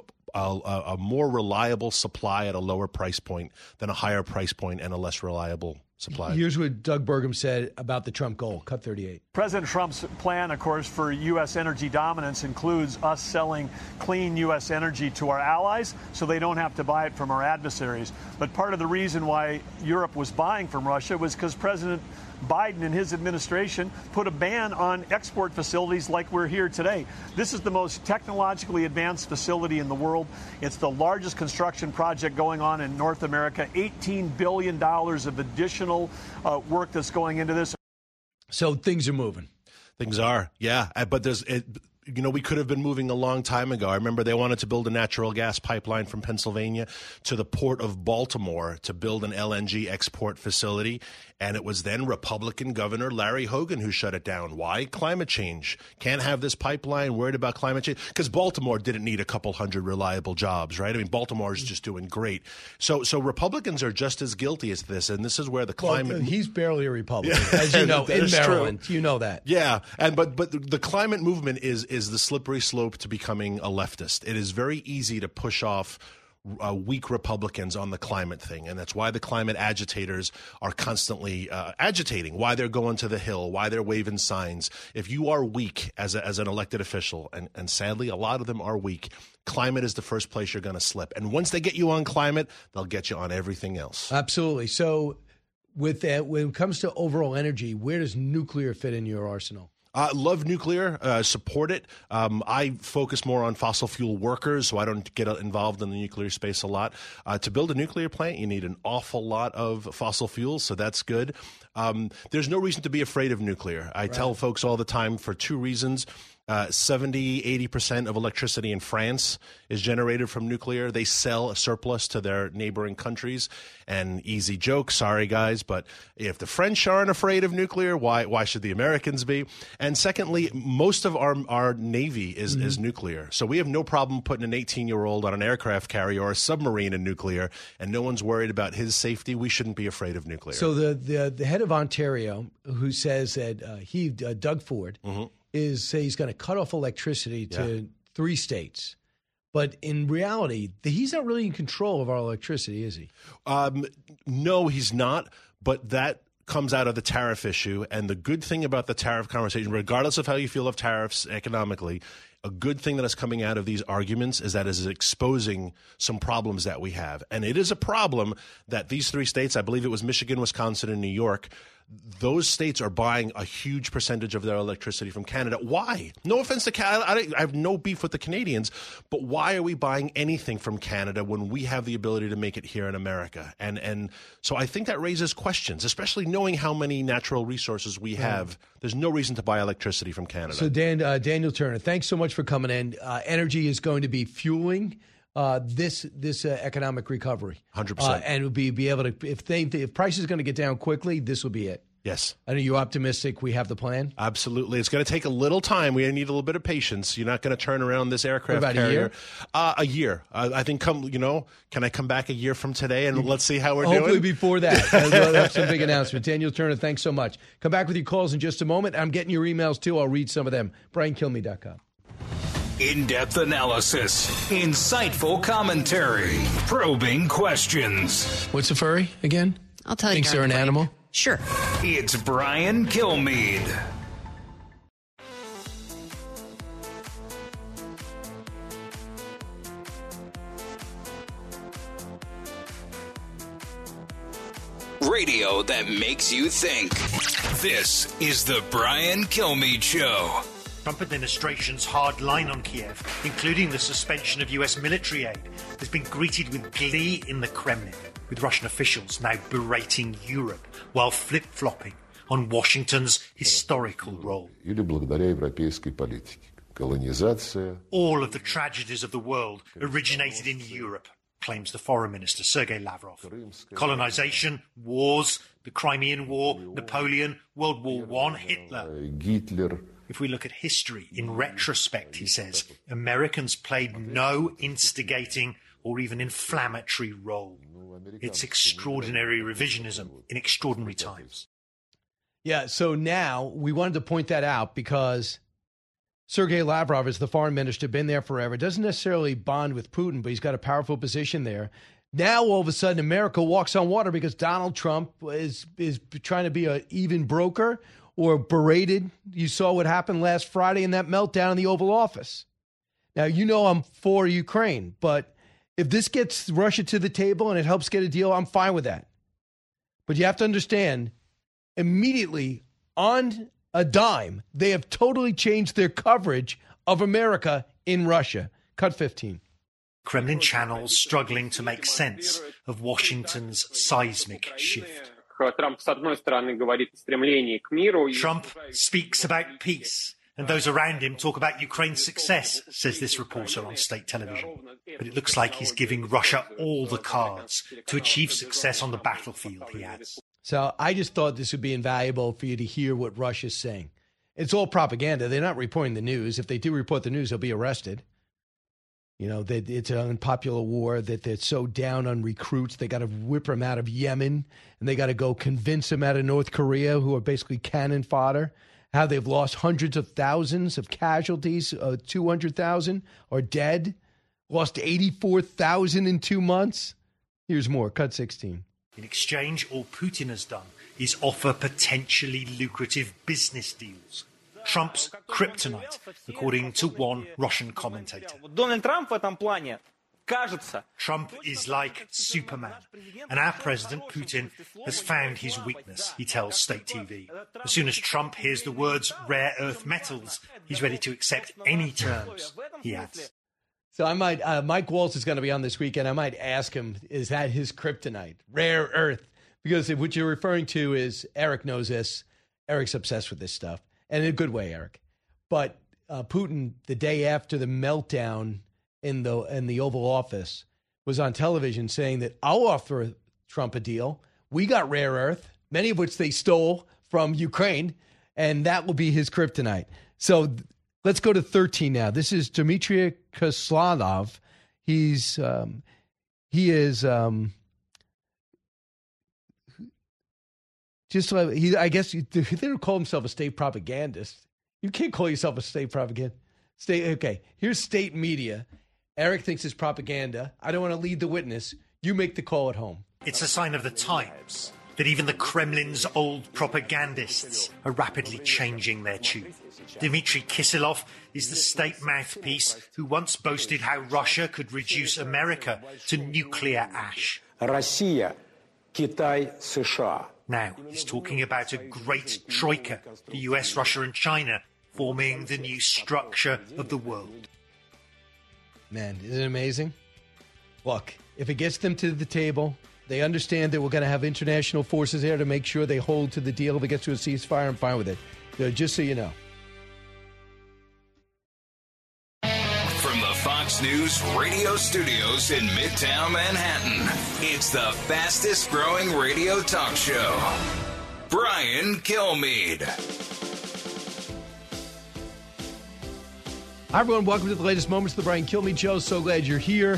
a more reliable supply at a lower price point than a higher price point and a less reliable supply. Here's what Doug Burgum said about the Trump goal, cut 38. President Trump's plan, of course, for U.S. energy dominance includes us selling clean U.S. energy to our allies so they don't have to buy it from our adversaries. But part of the reason why Europe was buying from Russia was because President Biden and his administration put a ban on export facilities like we're here today. This is the most technologically advanced facility in the world. It's the largest construction project going on in North America, $18 billion of additional work that's going into this. So things are moving. Things are, yeah. But we could have been moving a long time ago. I remember they wanted to build a natural gas pipeline from Pennsylvania to the port of Baltimore to build an LNG export facility. And it was then Republican Governor Larry Hogan who shut it down. Why? Climate change. Can't have this pipeline, worried about climate change. Because Baltimore didn't need a couple hundred reliable jobs, right? I mean, Baltimore is just doing great. So Republicans are just as guilty as this. And this is where the climate... Well, he's barely a Republican, as you know, in Maryland. True. You know that. Yeah. But the climate movement is the slippery slope to becoming a leftist. It is very easy to push off weak Republicans on the climate thing. And that's why the climate agitators are constantly agitating, why they're going to the Hill, why they're waving signs. If you are weak as an elected official, and sadly a lot of them are weak, climate is the first place you're going to slip. And once they get you on climate, they'll get you on everything else. Absolutely. So with that, when it comes to overall energy, where does nuclear fit in your arsenal? Love nuclear, support it. I focus more on fossil fuel workers, so I don't get involved in the nuclear space a lot. To build a nuclear plant, you need an awful lot of fossil fuels, so that's good. There's no reason to be afraid of nuclear. I tell folks all the time for two reasons. 70-80% of electricity in France is generated from nuclear. They sell a surplus to their neighboring countries. And easy joke, sorry guys, but if the French aren't afraid of nuclear, why should the Americans be? And secondly, most of our Navy is nuclear. So we have no problem putting an 18-year-old on an aircraft carrier or a submarine in nuclear, and no one's worried about his safety. We shouldn't be afraid of nuclear. So the head of Ontario, who says that Doug Ford, he's going to cut off electricity to 3 states. But in reality, he's not really in control of our electricity, is he? No, he's not. But that comes out of the tariff issue. And the good thing about the tariff conversation, regardless of how you feel of tariffs economically, a good thing that is coming out of these arguments is that it is exposing some problems that we have. And it is a problem that these 3 states, I believe it was Michigan, Wisconsin, and New York, those states are buying a huge percentage of their electricity from Canada. Why? No offense to Canada. I have no beef with the Canadians, but why are we buying anything from Canada when we have the ability to make it here in America? And so I think that raises questions, especially knowing how many natural resources we have. There's no reason to buy electricity from Canada. So Daniel Turner, thanks so much for coming in. Energy is going to be fueling this economic recovery, 100%, and we'll be able to if price is going to get down quickly, this will be it. Yes. And are you optimistic we have the plan? Absolutely. It's going to take a little time. We need a little bit of patience. You're not going to turn around this aircraft carrier. A year? I think can I come back a year from today and let's see how we're doing? Hopefully before that. We'll have some big announcement. Daniel Turner, thanks so much. Come back with your calls in just a moment. I'm getting your emails too. I'll read some of them. BrianKilmeade.com. In-depth analysis, insightful commentary, probing questions. What's a furry again? I'll tell you. Thinks they're an animal? Sure. It's Brian Kilmeade. Radio that makes you think. This is the Brian Kilmeade Show. Trump administration's hard line on Kiev, including the suspension of U.S. military aid, has been greeted with glee in the Kremlin, with Russian officials now berating Europe while flip-flopping on Washington's historical role. Или благодаря европейской политике. Колонизация. All of the tragedies of the world originated in Europe, claims the foreign minister, Sergei Lavrov. Colonization, wars, the Crimean War, Napoleon, World War I, Hitler. Гитлер. If we look at history, in retrospect, he says, Americans played no instigating or even inflammatory role. It's extraordinary revisionism in extraordinary times. Yeah, so now we wanted to point that out because Sergei Lavrov is the foreign minister, been there forever, doesn't necessarily bond with Putin, but he's got a powerful position there. Now, all of a sudden, America walks on water because Donald Trump is trying to be an even broker or berated. You saw what happened last Friday in that meltdown in the Oval Office. Now, you know I'm for Ukraine, but if this gets Russia to the table and it helps get a deal, I'm fine with that. But you have to understand, immediately on a dime, they have totally changed their coverage of America in Russia. Cut 15. Kremlin channels struggling to make sense of Washington's seismic shift. Trump speaks about peace, and those around him talk about Ukraine's success, says this reporter on state television. But it looks like he's giving Russia all the cards to achieve success on the battlefield, he adds. So I just thought this would be invaluable for you to hear what Russia's saying. It's all propaganda. They're not reporting the news. If they do report the news, they'll be arrested. You know, that it's an unpopular war, that they're so down on recruits. They got to whip them out of Yemen, and they got to go convince them out of North Korea, who are basically cannon fodder, how they've lost hundreds of thousands of casualties, 200,000 are dead, lost 84,000 in 2 months. Here's more. Cut 16. In exchange, all Putin has done is offer potentially lucrative business deals. Trump's kryptonite, according to one Russian commentator. Donald Trump в этом плане Trump is like Superman, and our president, Putin, has found his weakness, he tells state TV. As soon as Trump hears the words rare earth metals, he's ready to accept any terms, he adds. So I might, Mike Waltz is going to be on this weekend. I might ask him, is that his kryptonite, rare earth? Because if what you're referring to is, Eric knows this, Eric's obsessed with this stuff, and in a good way, Eric. But Putin, the day after the meltdown in the Oval Office, was on television saying that I'll offer Trump a deal. We got rare earth, many of which they stole from Ukraine, and that will be his kryptonite. So let's go to 13 now. This is Dmitry Kozlov. He is I guess they don't call himself a state propagandist. You can't call yourself a state propagandist. Okay, here's state media. Eric thinks it's propaganda. I don't want to lead the witness. You make the call at home. It's a sign of the times that even the Kremlin's old propagandists are rapidly changing their tune. Dmitry Kisilov is the state mouthpiece who once boasted how Russia could reduce America to nuclear ash. Россия, Китай, США. Now he's talking about a great troika, the US, Russia and China, forming the new structure of the world. Man, isn't it amazing? Look, if it gets them to the table, they understand that we're going to have international forces there to make sure they hold to the deal. If it gets to a ceasefire, I'm fine with it. Just so you know. From the Fox News radio studios in Midtown Manhattan, it's the fastest growing radio talk show. Brian Kilmeade. Hi, everyone. Welcome to the latest moments of the Brian Kilmeade Show. So glad you're here.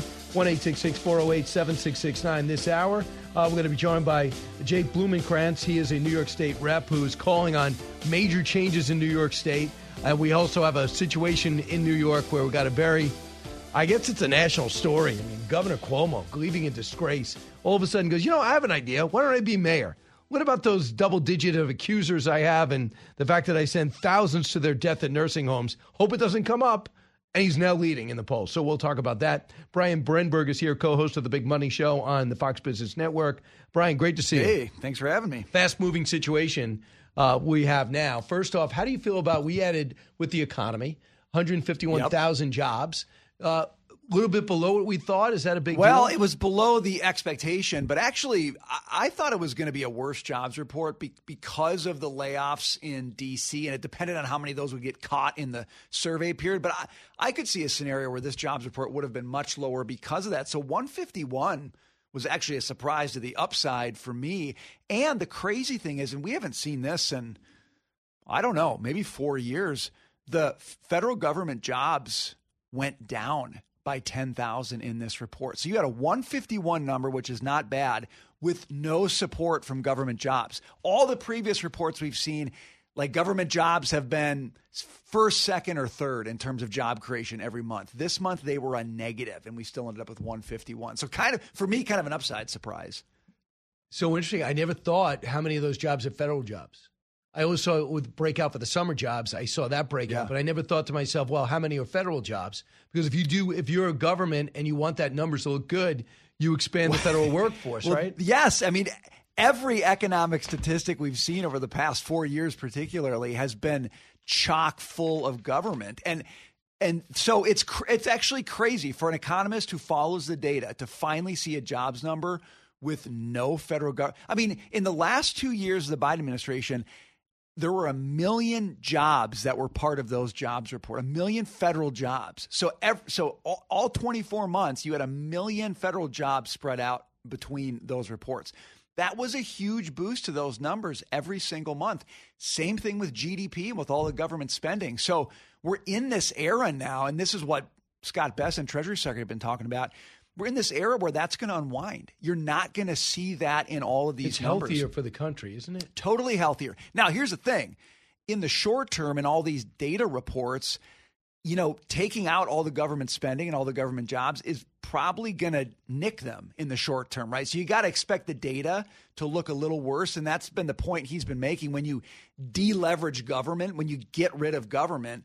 1-866-408-7669 this hour. We're going to be joined by Jake Blumenkrantz. He is a New York State rep who is calling on major changes in New York State. And we also have a situation in New York where we got a very, I guess it's a national story. I mean, Governor Cuomo, leaving in disgrace, all of a sudden goes, I have an idea. Why don't I be mayor? What about those double digit of accusers I have and the fact that I send thousands to their death at nursing homes? Hope it doesn't come up. And he's now leading in the polls. So we'll talk about that. Brian Brenberg is here, co-host of the Big Money Show on the Fox Business Network. Brian, great to see you. Hey, thanks for having me. Fast-moving situation we have now. First off, how do you feel about, we added with the economy, 151,000 jobs. A little bit below what we thought. Is that a big deal? Well, it was below the expectation, but actually I thought it was going to be a worse jobs report because of the layoffs in D.C., and it depended on how many of those would get caught in the survey period. But I could see a scenario where this jobs report would have been much lower because of that. So 151 was actually a surprise to the upside for me. And the crazy thing is, and we haven't seen this in, I don't know, maybe 4 years, the federal government jobs went down by 10,000 in this report. So you had a 151 number, which is not bad, with no support from government jobs. All the previous reports we've seen, like government jobs have been first, second, or third in terms of job creation every month. This month, they were a negative, and we still ended up with 151. So kind of, for me, kind of an upside surprise. So interesting. I never thought how many of those jobs are federal jobs. I always saw it would break out for the summer jobs. I saw that break out, but I never thought to myself, well, how many are federal jobs? Because if you're a government and you want that numbers to look good, you expand the federal workforce, right? Yes. I mean, every economic statistic we've seen over the past 4 years particularly has been chock full of government. And so it's actually crazy for an economist who follows the data to finally see a jobs number with no federal government. I mean, in the last 2 years of the Biden administration, there were 1 million jobs that were part of those jobs report, 1 million federal jobs. So all 24 months, you had 1 million federal jobs spread out between those reports. That was a huge boost to those numbers every single month. Same thing with GDP and with all the government spending. So we're in this era now, and this is what Scott Bessent, Treasury Secretary, have been talking about. We're in this era where that's going to unwind. You're not going to see that in all of these numbers. It's healthier for the country, isn't it? Totally healthier. Now, here's the thing. In the short term, in all these data reports, taking out all the government spending and all the government jobs is probably going to nick them in the short term, right? So you got to expect the data to look a little worse. And that's been the point he's been making. When you deleverage government, when you get rid of government,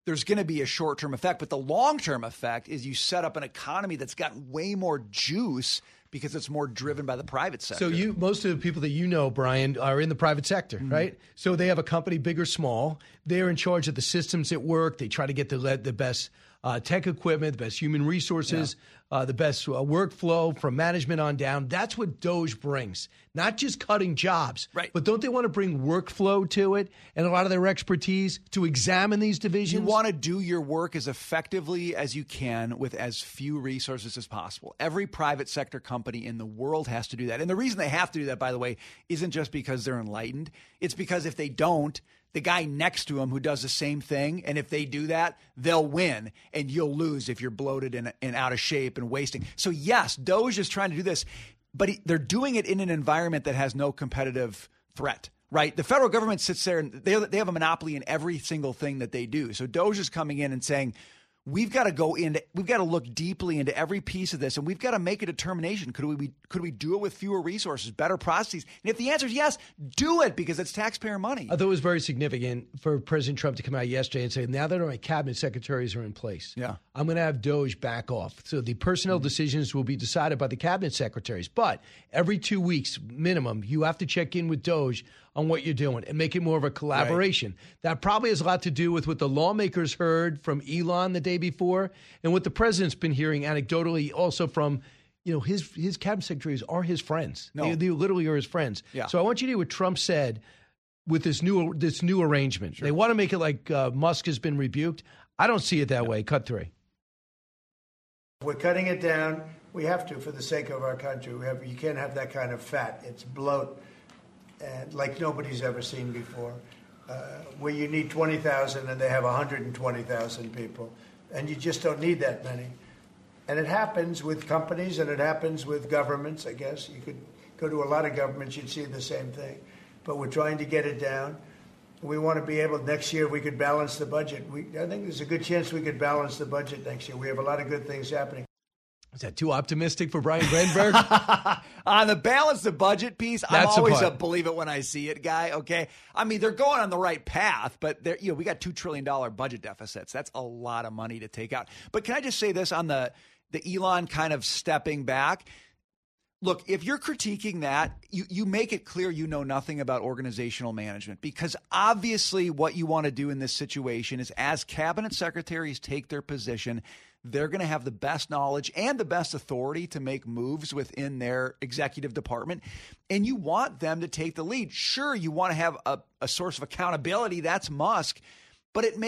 there's going to be a short-term effect. But the long-term effect is you set up an economy that's got way more juice because it's more driven by the private sector. So most of the people that you know, Brian, are in the private sector, right? So they have a company, big or small. They're in charge of the systems at work. They try to get the best tech equipment, the best human resources, the best workflow from management on down. That's what DOGE brings, not just cutting jobs. Right. But don't they want to bring workflow to it and a lot of their expertise to examine these divisions? You want to do your work as effectively as you can with as few resources as possible. Every private sector company in the world has to do that. And the reason they have to do that, by the way, isn't just because they're enlightened. It's because if they don't, the guy next to him who does the same thing, and if they do that, they'll win, and you'll lose if you're bloated and out of shape and wasting. So yes, DOGE is trying to do this, but they're doing it in an environment that has no competitive threat, right? The federal government sits there, and they have a monopoly in every single thing that they do. So DOGE is coming in and saying, we've got to look deeply into every piece of this, and we've got to make a determination. Could we do it with fewer resources, better processes? And if the answer is yes, do it, because it's taxpayer money. I thought it was very significant for President Trump to come out yesterday and say, now that my cabinet secretaries are in place, I'm going to have DOGE back off. So the personnel decisions will be decided by the cabinet secretaries. But every 2 weeks minimum, you have to check in with DOGE on what you're doing and make it more of a collaboration. Right. That probably has a lot to do with what the lawmakers heard from Elon the day before and what the president's been hearing anecdotally also from, his cabinet secretaries are his friends. No. They literally are his friends. Yeah. So I want you to hear what Trump said with this new arrangement. Sure. They want to make it like Musk has been rebuked. I don't see it that way. Cut 3. We're cutting it down. We have to for the sake of our country. You can't have that kind of fat. It's bloat. And like nobody's ever seen before, where you need 20,000 and they have 120,000 people, and you just don't need that many. And it happens with companies, and it happens with governments, I guess. You could go to a lot of governments, you'd see the same thing. But we're trying to get it down. We want to be able, next year, we could balance the budget. I think there's a good chance we could balance the budget next year. We have a lot of good things happening. Is that too optimistic for Brian Brandenburg? On the balance the budget piece, I'm always a believe it when I see it guy, okay? I mean, they're going on the right path, but we got $2 trillion budget deficits. That's a lot of money to take out. But can I just say this on the Elon kind of stepping back? Look, if you're critiquing that, you make it clear you know nothing about organizational management, because obviously what you want to do in this situation is, as cabinet secretaries take their position, they're going to have the best knowledge and the best authority to make moves within their executive department. And you want them to take the lead. Sure, you want to have a source of accountability. That's Musk. But it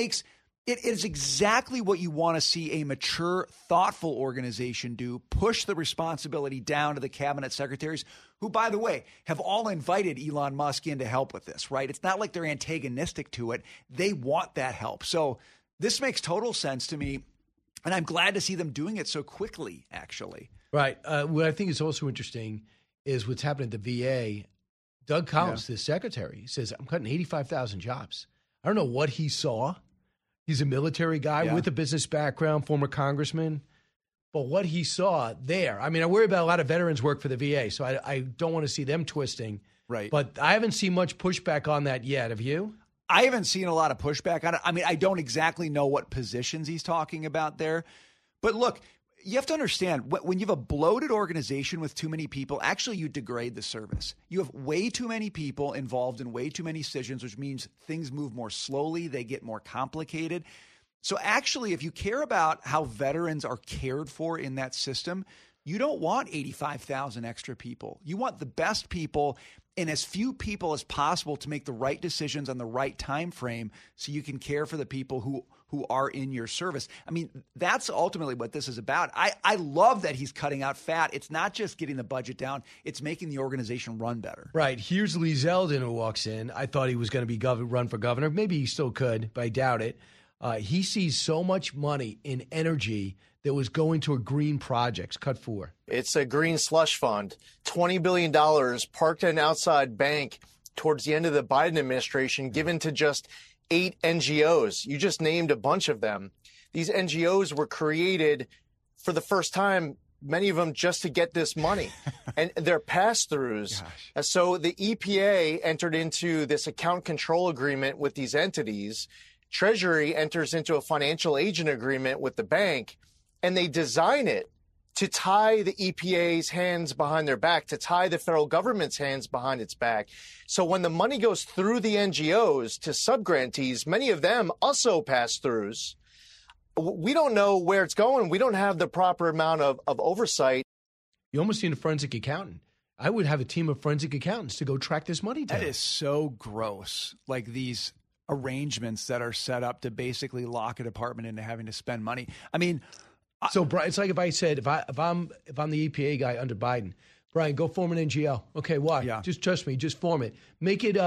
is exactly what you want to see a mature, thoughtful organization do. Push the responsibility down to the cabinet secretaries, who, by the way, have all invited Elon Musk in to help with this, right? It's not like they're antagonistic to it. They want that help. So this makes total sense to me. And I'm glad to see them doing it so quickly, actually. Right. What I think is also interesting is what's happening at the VA. Doug Collins, the secretary, says, I'm cutting 85,000 jobs. I don't know what he saw. He's a military guy with a business background, former congressman. But what he saw there, I mean, I worry about a lot of veterans work for the VA, so I don't want to see them twisting. Right. But I haven't seen much pushback on that yet. Have you? I haven't seen a lot of pushback on it. I mean, I don't exactly know what positions he's talking about there. But look, you have to understand, when you have a bloated organization with too many people, actually you degrade the service. You have way too many people involved in way too many decisions, which means things move more slowly, they get more complicated. So actually, if you care about how veterans are cared for in that system, you don't want 85,000 extra people. You want the best people and as few people as possible to make the right decisions on the right time frame so you can care for the people who are in your service. I mean, that's ultimately what this is about. I love that he's cutting out fat. It's not just getting the budget down. It's making the organization run better. Right. Here's Lee Zeldin who walks in. I thought he was going to be run for governor. Maybe he still could, but I doubt it. He sees so much money in energy that was going toward green projects. Cut 4. It's a green slush fund, $20 billion parked at an outside bank towards the end of the Biden administration, given to just 8 NGOs. You just named a bunch of them. These NGOs were created for the first time, many of them just to get this money. And they're pass-throughs. So the EPA entered into this account control agreement with these entities. Treasury enters into a financial agent agreement with the bank, and they design it to tie the EPA's hands behind their back, to tie the federal government's hands behind its back. So when the money goes through the NGOs to subgrantees, many of them also pass-throughs, we don't know where it's going. We don't have the proper amount of oversight. You almost need a forensic accountant. I would have a team of forensic accountants to go track this money down. That is so gross. Like these arrangements that are set up to basically lock a department into having to spend money. I mean, so Brian, it's like if I said, if I'm the EPA guy under Biden, Brian, go form an NGO. Okay, why? Yeah. Just trust me. Just form it. Make it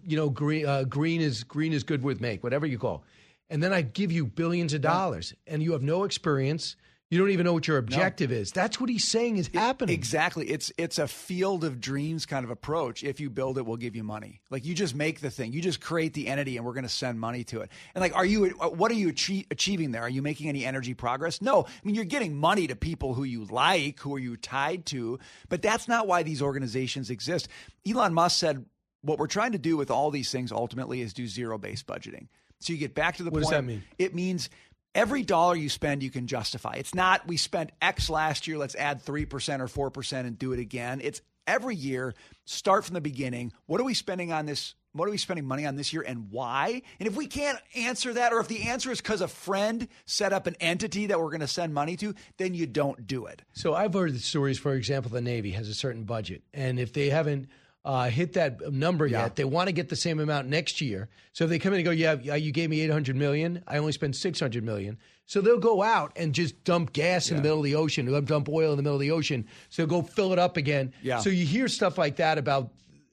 green is good with make, whatever you call. And then I give you billions of dollars, and you have no experience. You don't even know what your objective is. That's what he's saying is happening. Exactly. It's a field of dreams kind of approach. If you build it, we'll give you money. Like you just make the thing. You just create the entity and we're going to send money to it. And like, what are you achieving there? Are you making any energy progress? No. I mean, you're getting money to people who you like, who are you tied to, but that's not why these organizations exist. Elon Musk said, what we're trying to do with all these things ultimately is do zero-based budgeting. So you get back to the point. What does that mean? It means every dollar you spend, you can justify. It's not we spent X last year, let's add 3% or 4% and do it again. It's every year, start from the beginning. What are we spending on this? What are we spending money on this year and why? And if we can't answer that, or if the answer is because a friend set up an entity that we're going to send money to, then you don't do it. So I've heard the stories, for example, the Navy has a certain budget. And if they haven't hit that number yet, they want to get the same amount next year. So if they come in and go, you gave me $800 million, I only spent $600 million. So they'll go out and just dump gas in the middle of the ocean. They'll dump oil in the middle of the ocean. So they'll go fill it up again. Yeah. So you hear stuff like that about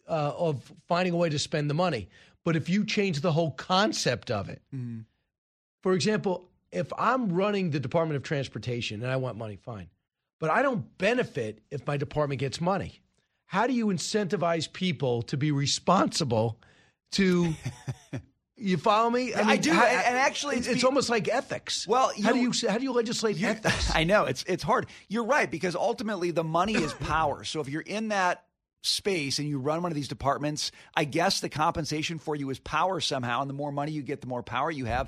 of finding a way to spend the money. But if you change the whole concept of it, for example, if I'm running the Department of Transportation and I want money, fine. But I don't benefit if my department gets money. How do you incentivize people to be responsible to you follow me? I do. And actually it's almost like ethics. Well, how do you legislate ethics? I know it's hard. You're right, because ultimately the money is power. So if you're in that space and you run one of these departments, I guess the compensation for you is power somehow. And the more money you get, the more power you have.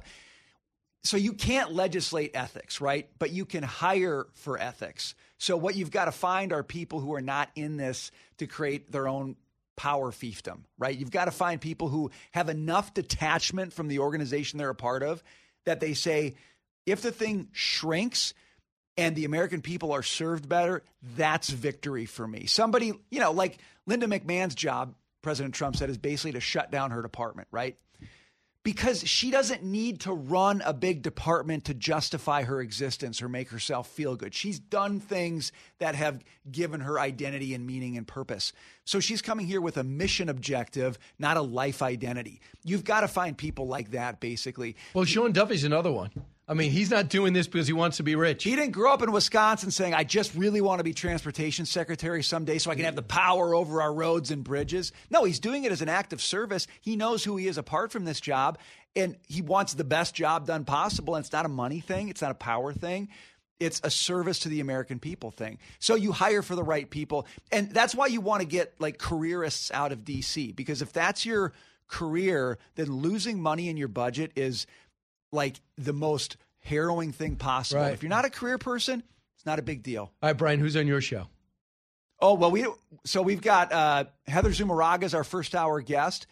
So you can't legislate ethics, right? But you can hire for ethics. So what you've got to find are people who are not in this to create their own power fiefdom, right? You've got to find people who have enough detachment from the organization they're a part of that they say, if the thing shrinks and the American people are served better, that's victory for me. Somebody, like Linda McMahon's job, President Trump said, is basically to shut down her department, right? Because she doesn't need to run a big department to justify her existence or make herself feel good. She's done things that have given her identity and meaning and purpose. So she's coming here with a mission objective, not a life identity. You've got to find people like that, basically. Well, Sean Duffy's another one. I mean, he's not doing this because he wants to be rich. He didn't grow up in Wisconsin saying, I just really want to be transportation secretary someday so I can have the power over our roads and bridges. No, he's doing it as an act of service. He knows who he is apart from this job, and he wants the best job done possible. And it's not a money thing. It's not a power thing. It's a service to the American people thing. So you hire for the right people. And that's why you want to get like careerists out of D.C., because if that's your career, then losing money in your budget is like the most harrowing thing possible. Right. If you're not a career person, it's not a big deal. All right, Brian, who's on your show? Oh, well, we've got Heather Zumaraga as our first hour guest,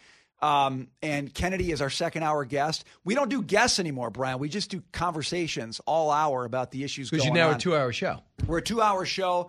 and Kennedy is our second hour guest. We don't do guests anymore, Brian. We just do conversations all hour about the issues going on. Because you're now a 2-hour show. We're a 2-hour show.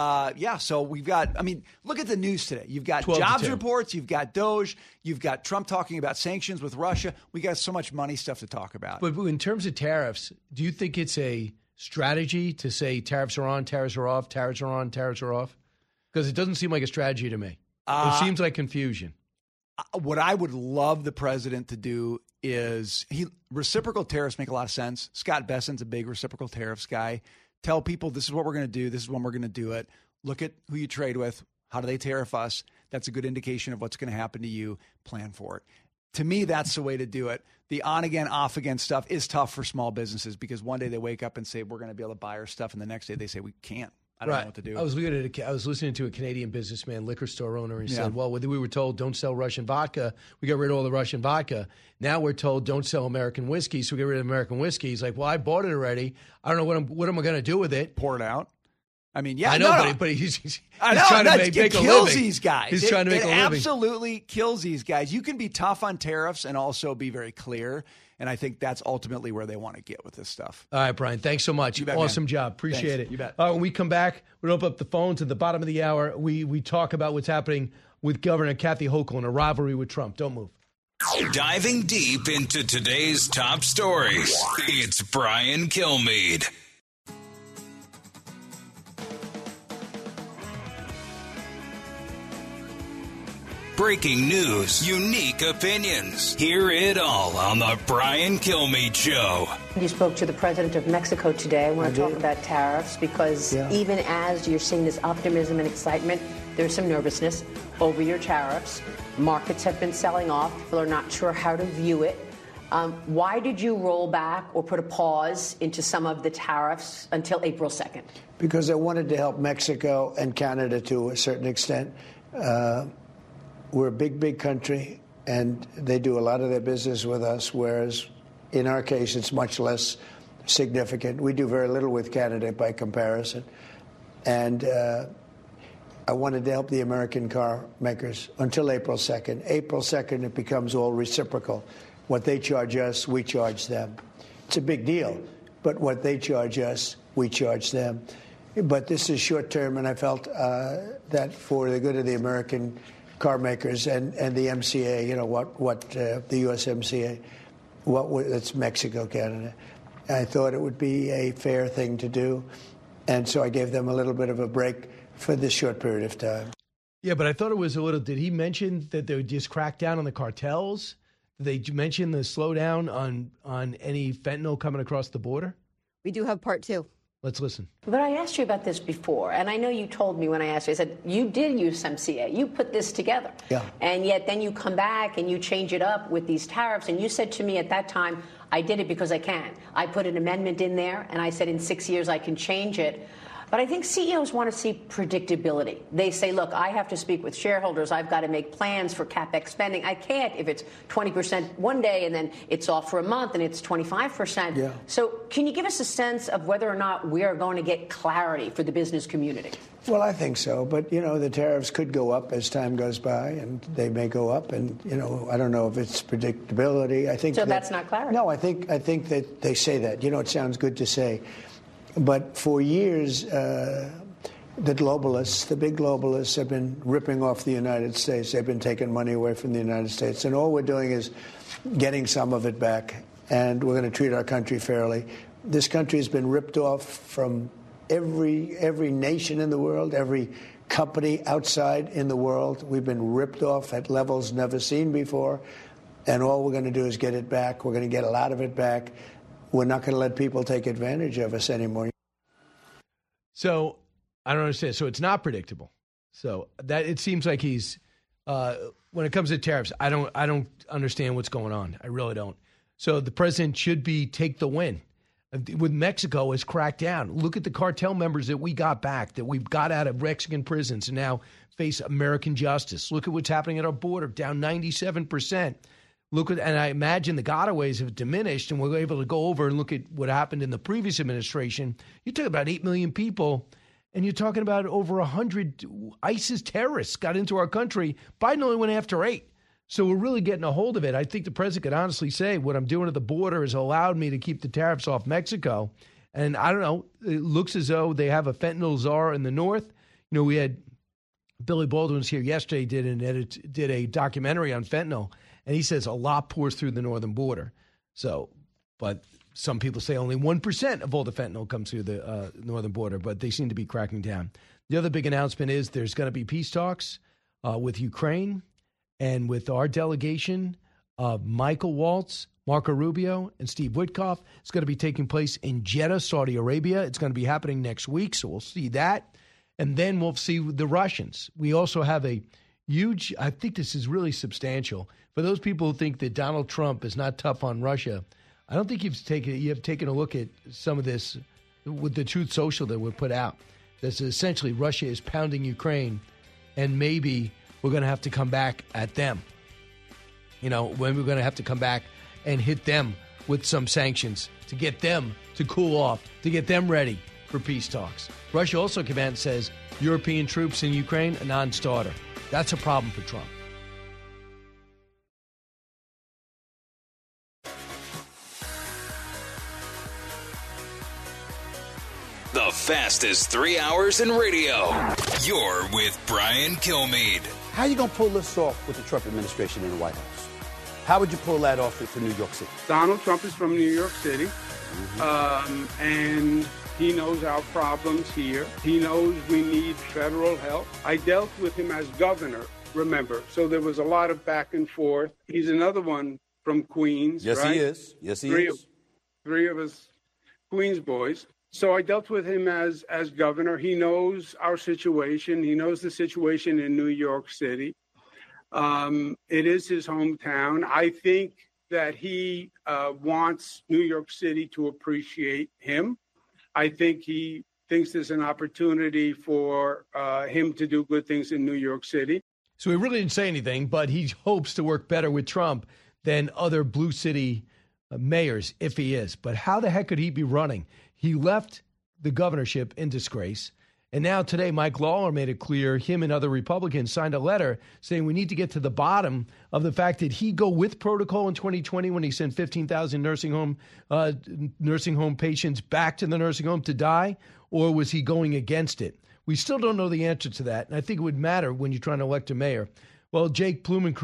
So we've got, look at the news today. You've got jobs reports, you've got Doge, you've got Trump talking about sanctions with Russia. We got so much money stuff to talk about. But in terms of tariffs, do you think it's a strategy to say tariffs are on, tariffs are off, tariffs are on, tariffs are off? Because it doesn't seem like a strategy to me. It seems like confusion. What I would love the president to do is reciprocal tariffs make a lot of sense. Scott Bessent's a big reciprocal tariffs guy. Tell people this is what we're going to do. This is when we're going to do it. Look at who you trade with. How do they tariff us? That's a good indication of what's going to happen to you. Plan for it. To me, that's the way to do it. The on-again, off-again stuff is tough for small businesses because one day they wake up and say, we're going to be able to buy our stuff. And the next day they say, we can't. I don't know what to do. I was listening to a Canadian businessman, liquor store owner, and he Yeah. said, well, we were told don't sell Russian vodka. We got rid of all the Russian vodka. Now we're told don't sell American whiskey, so we get rid of American whiskey. He's like, well, I bought it already. I don't know what am I going to do with it? Pour it out? I mean, yeah. I know, no. but he's I know, trying to make it a kills living. these guys. He's trying to make a living. It absolutely kills these guys. You can be tough on tariffs and also be very clear, and I think that's ultimately where they want to get with this stuff. All right, Brian, thanks so much. You bet, Awesome man. job. Appreciate Thanks. it. You bet. All right, when we come back, we'll open up the phones at the bottom of the hour. We talk about what's happening with Governor Kathy Hochul and a rivalry with Trump. Don't move. Diving deep into today's top stories, it's Brian Kilmeade. Breaking news, unique opinions. Hear it all on the Brian Kilmeade Show. You spoke to the president of Mexico today. I want to talk about tariffs because even as you're seeing this optimism and excitement, there's some nervousness over your tariffs. Markets have been selling off. People are not sure how to view it. Why did you roll back or put a pause into some of the tariffs until April 2nd? Because I wanted to help Mexico and Canada to a certain extent. We're a big country, and they do a lot of their business with us, whereas in our case, it's much less significant. We do very little with Canada by comparison. And I wanted to help the American car makers until April 2nd. April 2nd, it becomes all reciprocal. What they charge us, we charge them. It's a big deal, but what they charge us, we charge them. But this is short term, and I felt that for the good of the American car makers and the MCA, the USMCA, it's Mexico, Canada. I thought it would be a fair thing to do, and so I gave them a little bit of a break for this short period of time. Yeah, but I thought it was a little. Did he mention that they would just crack down on the cartels? Did they mention the slowdown on any fentanyl coming across the border? We do have part two. Let's listen. But I asked you about this before, and I know you told me when I asked you, I said, you did use MCA. You put this together. Yeah. And yet then you come back and you change it up with these tariffs. And you said to me at that time, I did it because I can. I put an amendment in there, and I said in 6 years I can change it. But I think CEOs want to see predictability. They say, look, I have to speak with shareholders. I've got to make plans for CapEx spending. I can't if it's 20% one day and then it's off for a month and it's 25%. Yeah. So can you give us a sense of whether or not we are going to get clarity for the business community? Well, I think so. But, the tariffs could go up as time goes by, and they may go up. And, I don't know if it's predictability. I think so that's not clarity. No, I think that they say that. It sounds good to say. But for years, the big globalists have been ripping off the United States. They've been taking money away from the United States. And all we're doing is getting some of it back. And we're going to treat our country fairly. This country has been ripped off from every nation in the world, every company outside in the world. We've been ripped off at levels never seen before. And all we're going to do is get it back. We're going to get a lot of it back. We're not going to let people take advantage of us anymore. So I don't understand. So it's not predictable. So that it seems like he's when it comes to tariffs, I don't understand what's going on. I really don't. So the president should take the win. With Mexico has cracked down. Look at the cartel members that we got back, that we've got out of Mexican prisons and now face American justice. Look at what's happening at our border, down 97%. And I imagine the gotaways have diminished, and we're able to go over and look at what happened in the previous administration. You're talking about 8 million people, and you're talking about over 100 ISIS terrorists got into our country. Biden only went after 8. So we're really getting a hold of it. I think the president could honestly say what I'm doing at the border has allowed me to keep the tariffs off Mexico. And I don't know, it looks as though they have a fentanyl czar in the north. We had Billy Baldwin was here yesterday, did a documentary on fentanyl. And he says a lot pours through the northern border. So, but some people say only 1% of all the fentanyl comes through the northern border, but they seem to be cracking down. The other big announcement is there's going to be peace talks with Ukraine and with our delegation, Michael Waltz, Marco Rubio, and Steve Witkoff. It's going to be taking place in Jeddah, Saudi Arabia. It's going to be happening next week, so we'll see that. And then we'll see the Russians. We also have a huge, I think this is really substantial. For those people who think that Donald Trump is not tough on Russia, I don't think you have taken a look at some of this with the Truth Social that we put out. that essentially Russia is pounding Ukraine, and maybe we're going to have to come back at them. When we're going to have to come back and hit them with some sanctions to get them to cool off, to get them ready for peace talks. Russia also came out and says European troops in Ukraine, a non-starter. That's a problem for Trump. The fastest 3 hours in radio. You're with Brian Kilmeade. How are you going to pull this off with the Trump administration in the White House? How would you pull that off for New York City? Donald Trump is from New York City, and he knows our problems here. He knows we need federal help. I dealt with him as governor, remember, so there was a lot of back and forth. He's another one from Queens, yes, right? He is. Yes, he is. Three of us Queens boys. So I dealt with him as governor. He knows our situation. He knows the situation in New York City. It is his hometown. I think that he wants New York City to appreciate him. I think he thinks there's an opportunity for him to do good things in New York City. So he really didn't say anything, but he hopes to work better with Trump than other blue city mayors, if he is. But how the heck could he be running? He left the governorship in disgrace. And now today, Mike Lawler made it clear him and other Republicans signed a letter saying we need to get to the bottom of the fact that he go with protocol in 2020 when he sent 15,000 nursing home patients back to the nursing home to die, or was he going against it? We still don't know the answer to that, and I think it would matter when you're trying to elect a mayor. Well, Jake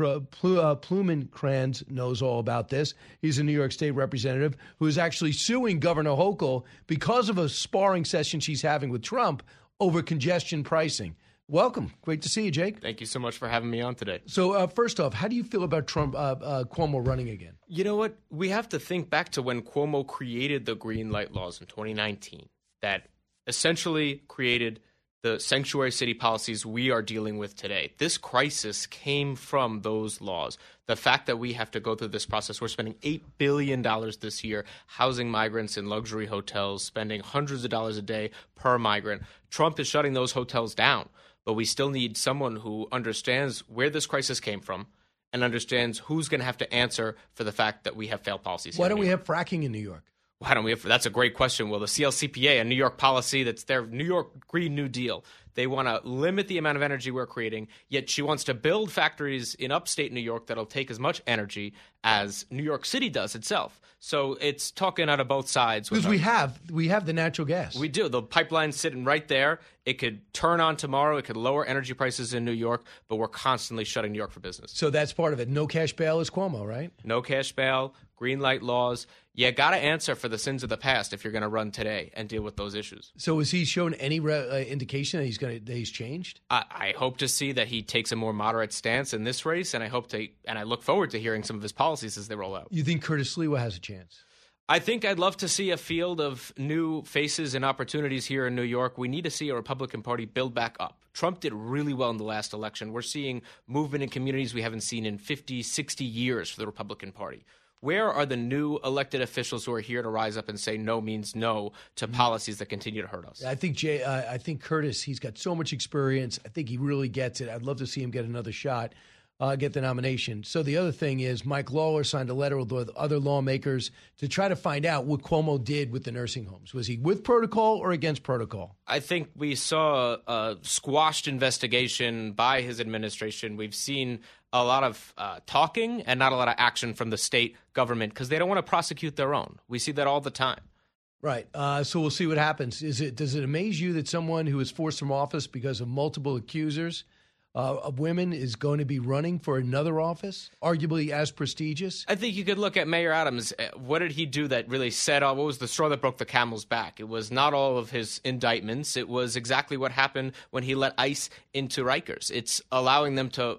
Blumenkranz knows all about this. He's a New York State representative who is actually suing Governor Hochul because of a sparring session she's having with Trump over congestion pricing. Welcome. Great to see you, Jake. Thank you so much for having me on today. So first off, how do you feel about Cuomo running again? You know what? We have to think back to when Cuomo created the green light laws in 2019 that essentially created the sanctuary city policies we are dealing with today. This crisis came from those laws. The fact that we have to go through this process, we're spending $8 billion this year housing migrants in luxury hotels, spending hundreds of dollars a day per migrant. Trump is shutting those hotels down, but we still need someone who understands where this crisis came from and understands who's going to have to answer for the fact that we have failed policies. Why don't we have fracking in New York? Why don't we have? That's a great question. Well, the CLCPA, a New York policy that's their New York Green New Deal. They want to limit the amount of energy we're creating, yet she wants to build factories in upstate New York that'll take as much energy as New York City does itself. So it's talking out of both sides. Because we have the natural gas. We do. The pipeline's sitting right there. It could turn on tomorrow. It could lower energy prices in New York, but we're constantly shutting New York for business. So that's part of it. No cash bail is Cuomo, right? No cash bail, green light laws. You got to answer for the sins of the past if you're going to run today and deal with those issues. So has he shown any indication that he's changed? I hope to see that he takes a more moderate stance in this race, and I look forward to hearing some of his policies as they roll out. You think Curtis Sliwa has a chance? I think I'd love to see a field of new faces and opportunities here in New York. We need to see a Republican Party build back up. Trump did really well in the last election. We're seeing movement in communities we haven't seen in 50, 60 years for the Republican Party. Where are the new elected officials who are here to rise up and say no means no to policies that continue to hurt us? I think Curtis, he's got so much experience. I think he really gets it. I'd love to see him get another shot, get the nomination. So the other thing is Mike Lawler signed a letter with other lawmakers to try to find out what Cuomo did with the nursing homes. Was he with protocol or against protocol? I think we saw a squashed investigation by his administration. We've seen a lot of talking and not a lot of action from the state government because they don't want to prosecute their own. We see that all the time. Right. So we'll see what happens. Does it amaze you that someone who is forced from office because of multiple accusers of women is going to be running for another office, arguably as prestigious? I think you could look at Mayor Adams. What did he do that really set off? What was the straw that broke the camel's back? It was not all of his indictments. It was exactly what happened when he let ICE into Rikers. It's allowing them to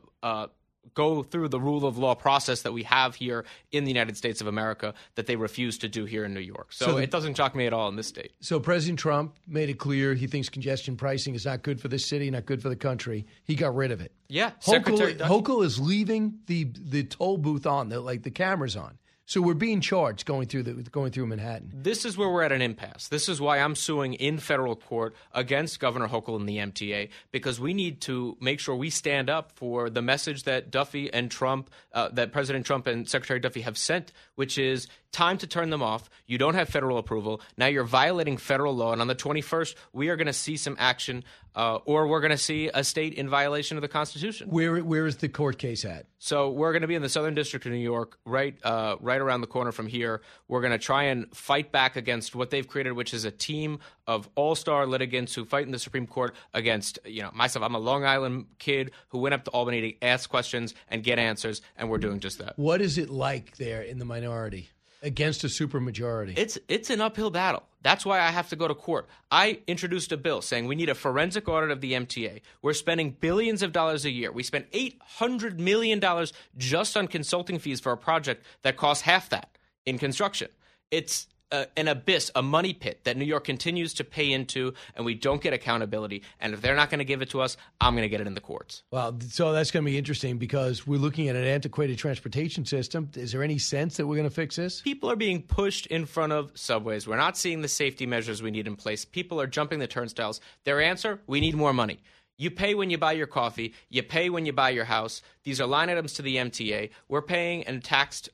go through the rule of law process that we have here in the United States of America that they refuse to do here in New York. So it doesn't shock me at all in this state. So President Trump made it clear he thinks congestion pricing is not good for this city, not good for the country. He got rid of it. Yeah. Hochul is leaving the toll booth on, the cameras on. So we're being charged going through Manhattan. This is where we're at an impasse. This is why I'm suing in federal court against Governor Hochul and the MTA, because we need to make sure we stand up for the message that Duffy and Trump, that President Trump and Secretary Duffy have sent, which is time to turn them off. You don't have federal approval. Now you're violating federal law. And on the 21st, we are going to see some action, or we're going to see a state in violation of the Constitution. Where is the court case at? So we're going to be in the Southern District of New York, right around the corner from here. We're going to try and fight back against what they've created, which is a team of all-star litigants who fight in the Supreme Court against, myself. I'm a Long Island kid who went up to Albany to ask questions and get answers, and we're doing just that. What is it like there in the minority against a supermajority? It's an uphill battle. That's why I have to go to court. I introduced a bill saying we need a forensic audit of the MTA. We're spending billions of dollars a year. We spent $800 million just on consulting fees for a project that costs half that in construction. It's an abyss, a money pit that New York continues to pay into, and we don't get accountability. And if they're not going to give it to us, I'm going to get it in the courts. Well, so that's going to be interesting because we're looking at an antiquated transportation system. Is there any sense that we're going to fix this? People are being pushed in front of subways. We're not seeing the safety measures we need in place. People are jumping the turnstiles. Their answer, we need more money. You pay when you buy your coffee. You pay when you buy your house. These are line items to the MTA. We're paying and taxed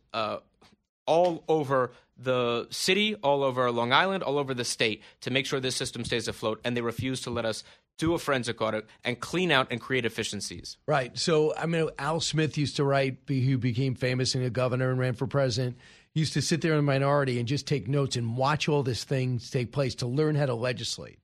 all over the city, all over Long Island, all over the state to make sure this system stays afloat, and they refuse to let us do a forensic audit and clean out and create efficiencies. Right. So, Al Smith used to write, who became famous and a governor and ran for president, used to sit there in a minority and just take notes and watch all these things take place to learn how to legislate.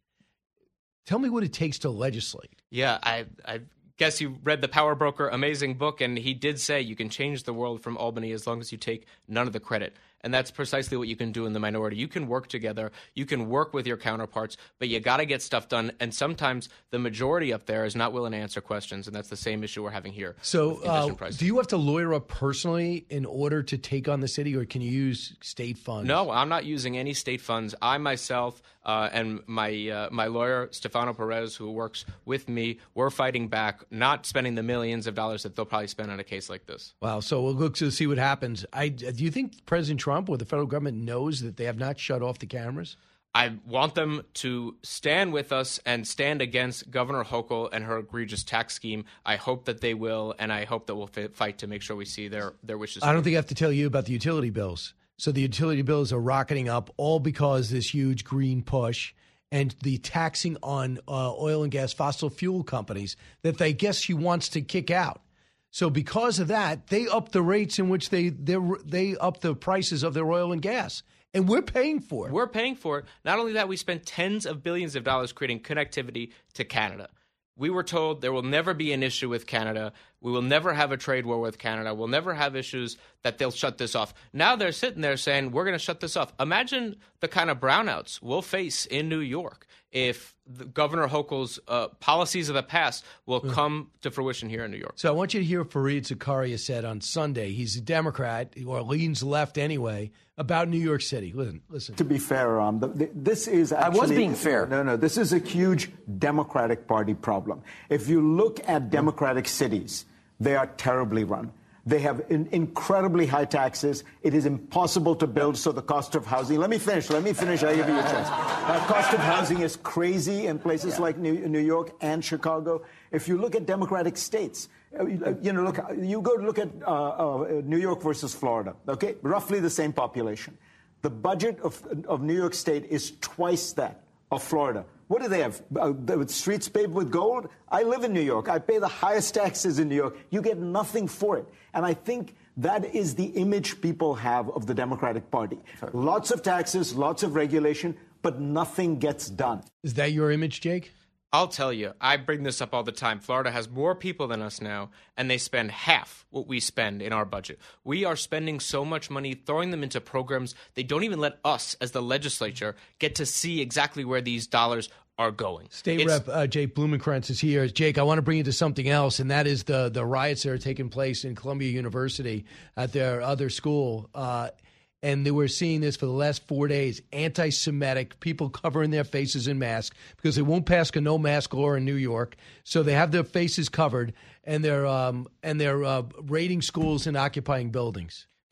Tell me what it takes to legislate. Yeah, I guess you read The Power Broker, amazing book, and he did say you can change the world from Albany as long as you take none of the credit. And that's precisely what you can do in the minority. You can work together. You can work with your counterparts, but you got to get stuff done. And sometimes the majority up there is not willing to answer questions, and that's the same issue we're having here. So do you have to lawyer up personally in order to take on the city, or can you use state funds? No, I'm not using any state funds. I myself and my lawyer, Stefano Perez, who works with me, we're fighting back, not spending the millions of dollars that they'll probably spend on a case like this. Wow. So we'll look to see what happens. Do you think President Trump or the federal government knows that they have not shut off the cameras? I want them to stand with us and stand against Governor Hochul and her egregious tax scheme. I hope that they will, and I hope that we'll fight to make sure we see their wishes. I don't think I have to tell you about the utility bills. So the utility bills are rocketing up, all because this huge green push and the taxing on oil and gas fossil fuel companies that they guess she wants to kick out. So because of that, they up the rates in which they up the prices of their oil and gas. And we're paying for it. We're paying for it. Not only that, we spent tens of billions of dollars creating connectivity to Canada. We were told there will never be an issue with Canada. We will never have a trade war with Canada. We'll never have issues that they'll shut this off. Now they're sitting there saying, we're going to shut this off. Imagine the kind of brownouts we'll face in New York if Governor Hochul's policies of the past will come to fruition here in New York. So I want you to hear what Fareed Zakaria said on Sunday. He's a Democrat, or leans left anyway, about New York City. Listen. To be fair, this is actually... I was being fair. No, this is a huge Democratic Party problem. If you look at Democratic cities, they are terribly run. They have incredibly high taxes. It is impossible to build, so the cost of housing... Let me finish. I'll give you a chance. Cost of housing is crazy in places like New York and Chicago. If you look at Democratic states, you go look at New York versus Florida, okay? Roughly the same population. The budget of New York State is twice that of Florida. What do they have? Streets paved with gold? I live in New York. I pay the highest taxes in New York. You get nothing for it. And I think that is the image people have of the Democratic Party. Lots of taxes, lots of regulation, but nothing gets done. Is that your image, Jake? I'll tell you, I bring this up all the time. Florida has more people than us now, and they spend half what we spend in our budget. We are spending so much money, throwing them into programs. They don't even let us, as the legislature, get to see exactly where these dollars are going. State Rep Jake Blumenkrantz is here. Jake, I want to bring you to something else, and that is the riots that are taking place in Columbia University at their other school. And they were seeing this for the last 4 days, anti-Semitic, people covering their faces in masks because they won't pass a no-mask law in New York. So they have their faces covered, and they're raiding schools and occupying buildings.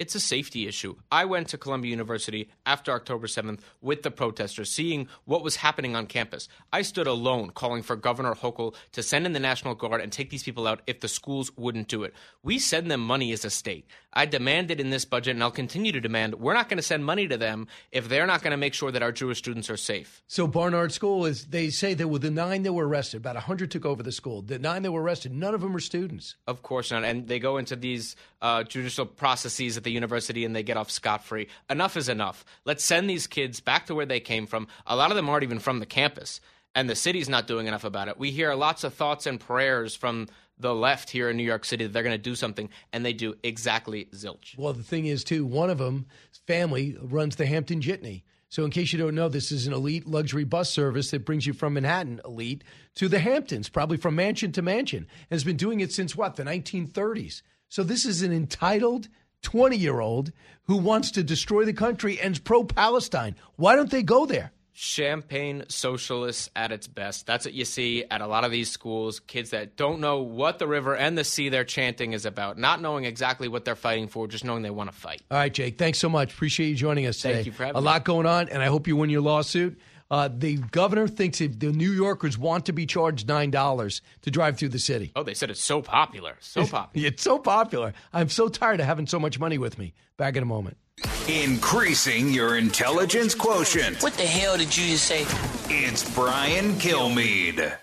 It's a safety issue. I went to Columbia University after October 7th with the protesters, seeing what was happening on campus. I stood alone calling for Governor Hochul to send in the National Guard and take these people out if the schools wouldn't do it. We send them money as a state. I demanded in this budget, and I'll continue to demand, we're not going to send money to them if they're not going to make sure that our Jewish students are safe. So Barnard School, they say that with the 9 that were arrested, about 100 took over the school. The 9 that were arrested, none of them were students. Of course not. And they go into these judicial processes at the university and they get off scot-free. Enough is enough. Let's send these kids back to where they came from. A lot of them aren't even from the campus, and the city's not doing enough about it. We hear lots of thoughts and prayers from the left here in New York City that they're going to do something, and they do exactly zilch. Well, the thing is, too, one of them, family, runs the Hampton Jitney. So in case you don't know, this is an elite luxury bus service that brings you from Manhattan, elite, to the Hamptons, probably from mansion to mansion, and has been doing it since, the 1930s. So this is an entitled 20-year-old who wants to destroy the country and is pro-Palestine. Why don't they go there? Champagne socialists at its best. That's what you see at a lot of these schools. Kids that don't know what the river and the sea they're chanting is about, not knowing exactly what they're fighting for, just knowing they want to fight. All right, Jake, thanks so much. Appreciate you joining us today. Thank you for having me. A lot going on, and I hope you win your lawsuit. The governor thinks if the New Yorkers want to be charged $9 to drive through the city. Oh, they said it's so popular. So popular. It's so popular. I'm so tired of having so much money with me. Back in a moment. Increasing your intelligence quotient. What the hell did you just say? It's Brian Kilmeade.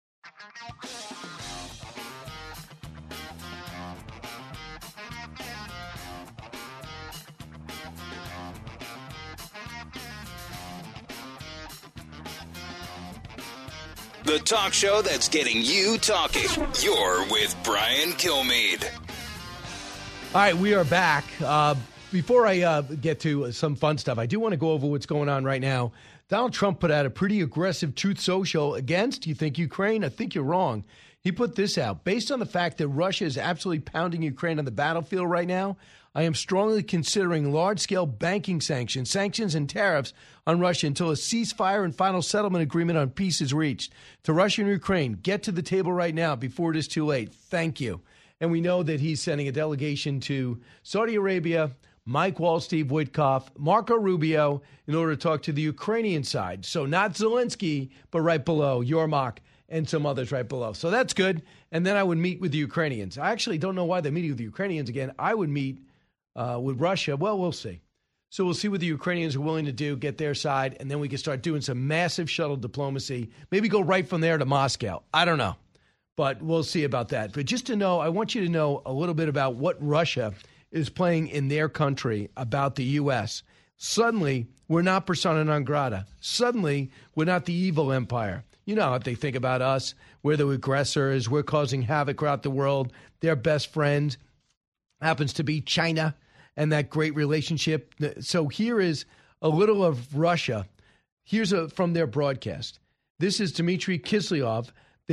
The talk show that's getting you talking. You're with Brian Kilmeade. All right, we are back. Before I get to some fun stuff, I do want to go over what's going on right now. Donald Trump put out a pretty aggressive Truth Social against, you think, Ukraine? I think you're wrong. He put this out. Based on the fact that Russia is absolutely pounding Ukraine on the battlefield right now, I am strongly considering large-scale banking sanctions and tariffs on Russia until a ceasefire and final settlement agreement on peace is reached. To Russia and Ukraine, get to the table right now before it is too late. Thank you. And we know that he's sending a delegation to Saudi Arabia, Mike Waltz, Steve Witkoff, Marco Rubio, in order to talk to the Ukrainian side. So not Zelensky, but right below, Yermak and some others right below. So that's good. And then I would meet with the Ukrainians. I actually don't know why they're meeting with the Ukrainians again. I would meet with Russia. Well, we'll see. So we'll see what the Ukrainians are willing to do, get their side, and then we can start doing some massive shuttle diplomacy. Maybe go right from there to Moscow. I don't know. But we'll see about that. But just to know, I want you to know a little bit about what Russia is playing in their country about the U.S. Suddenly, we're not persona non grata. Suddenly, we're not the evil empire. You know how they think about us. We're the aggressors. We're causing havoc throughout the world. Their best friend happens to be China and that great relationship. So here is a little of Russia. Here's from their broadcast. This is Dmitry Kiselyov.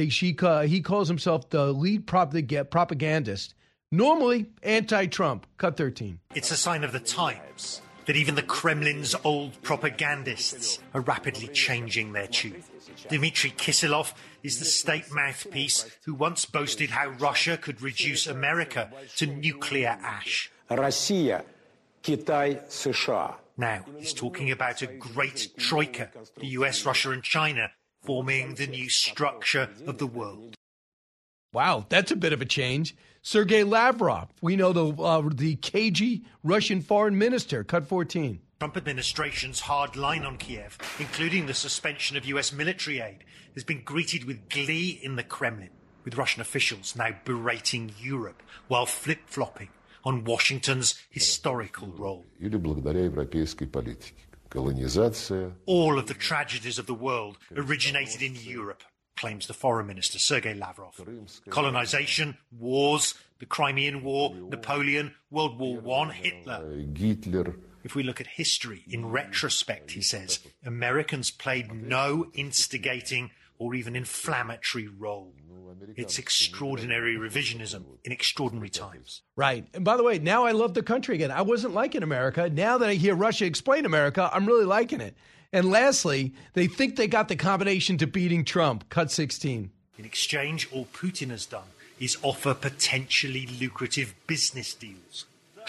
He calls himself the lead propagandist. Normally anti-Trump. Cut 13. It's a sign of the times that even the Kremlin's old propagandists are rapidly changing their tune. Dmitry Kiselyov is the state mouthpiece who once boasted how Russia could reduce America to nuclear ash. Россия, Китай, США. Now he's talking about a great troika, the US, Russia and China, forming the new structure of the world. Wow, that's a bit of a change. Sergei Lavrov, we know the cagey Russian foreign minister, cut 14. Trump administration's hard line on Kiev, including the suspension of US military aid, has been greeted with glee in the Kremlin, with Russian officials now berating Europe while flip-flopping on Washington's historical role. Или благодаря европейской политике. Колонизация. All of the tragedies of the world originated in Europe, claims the foreign minister, Sergei Lavrov. Colonization, wars, the Crimean War, Napoleon, World War I, Hitler. Hitler. If we look at history in retrospect, he says, Americans played no instigating or even inflammatory role. It's extraordinary revisionism in extraordinary times. Right. And by the way, now I love the country again. I wasn't liking America. Now that I hear Russia explain America, I'm really liking it. And lastly, they think they got the combination to beating Trump. Cut 16. In exchange, all Putin has done is offer potentially lucrative business deals.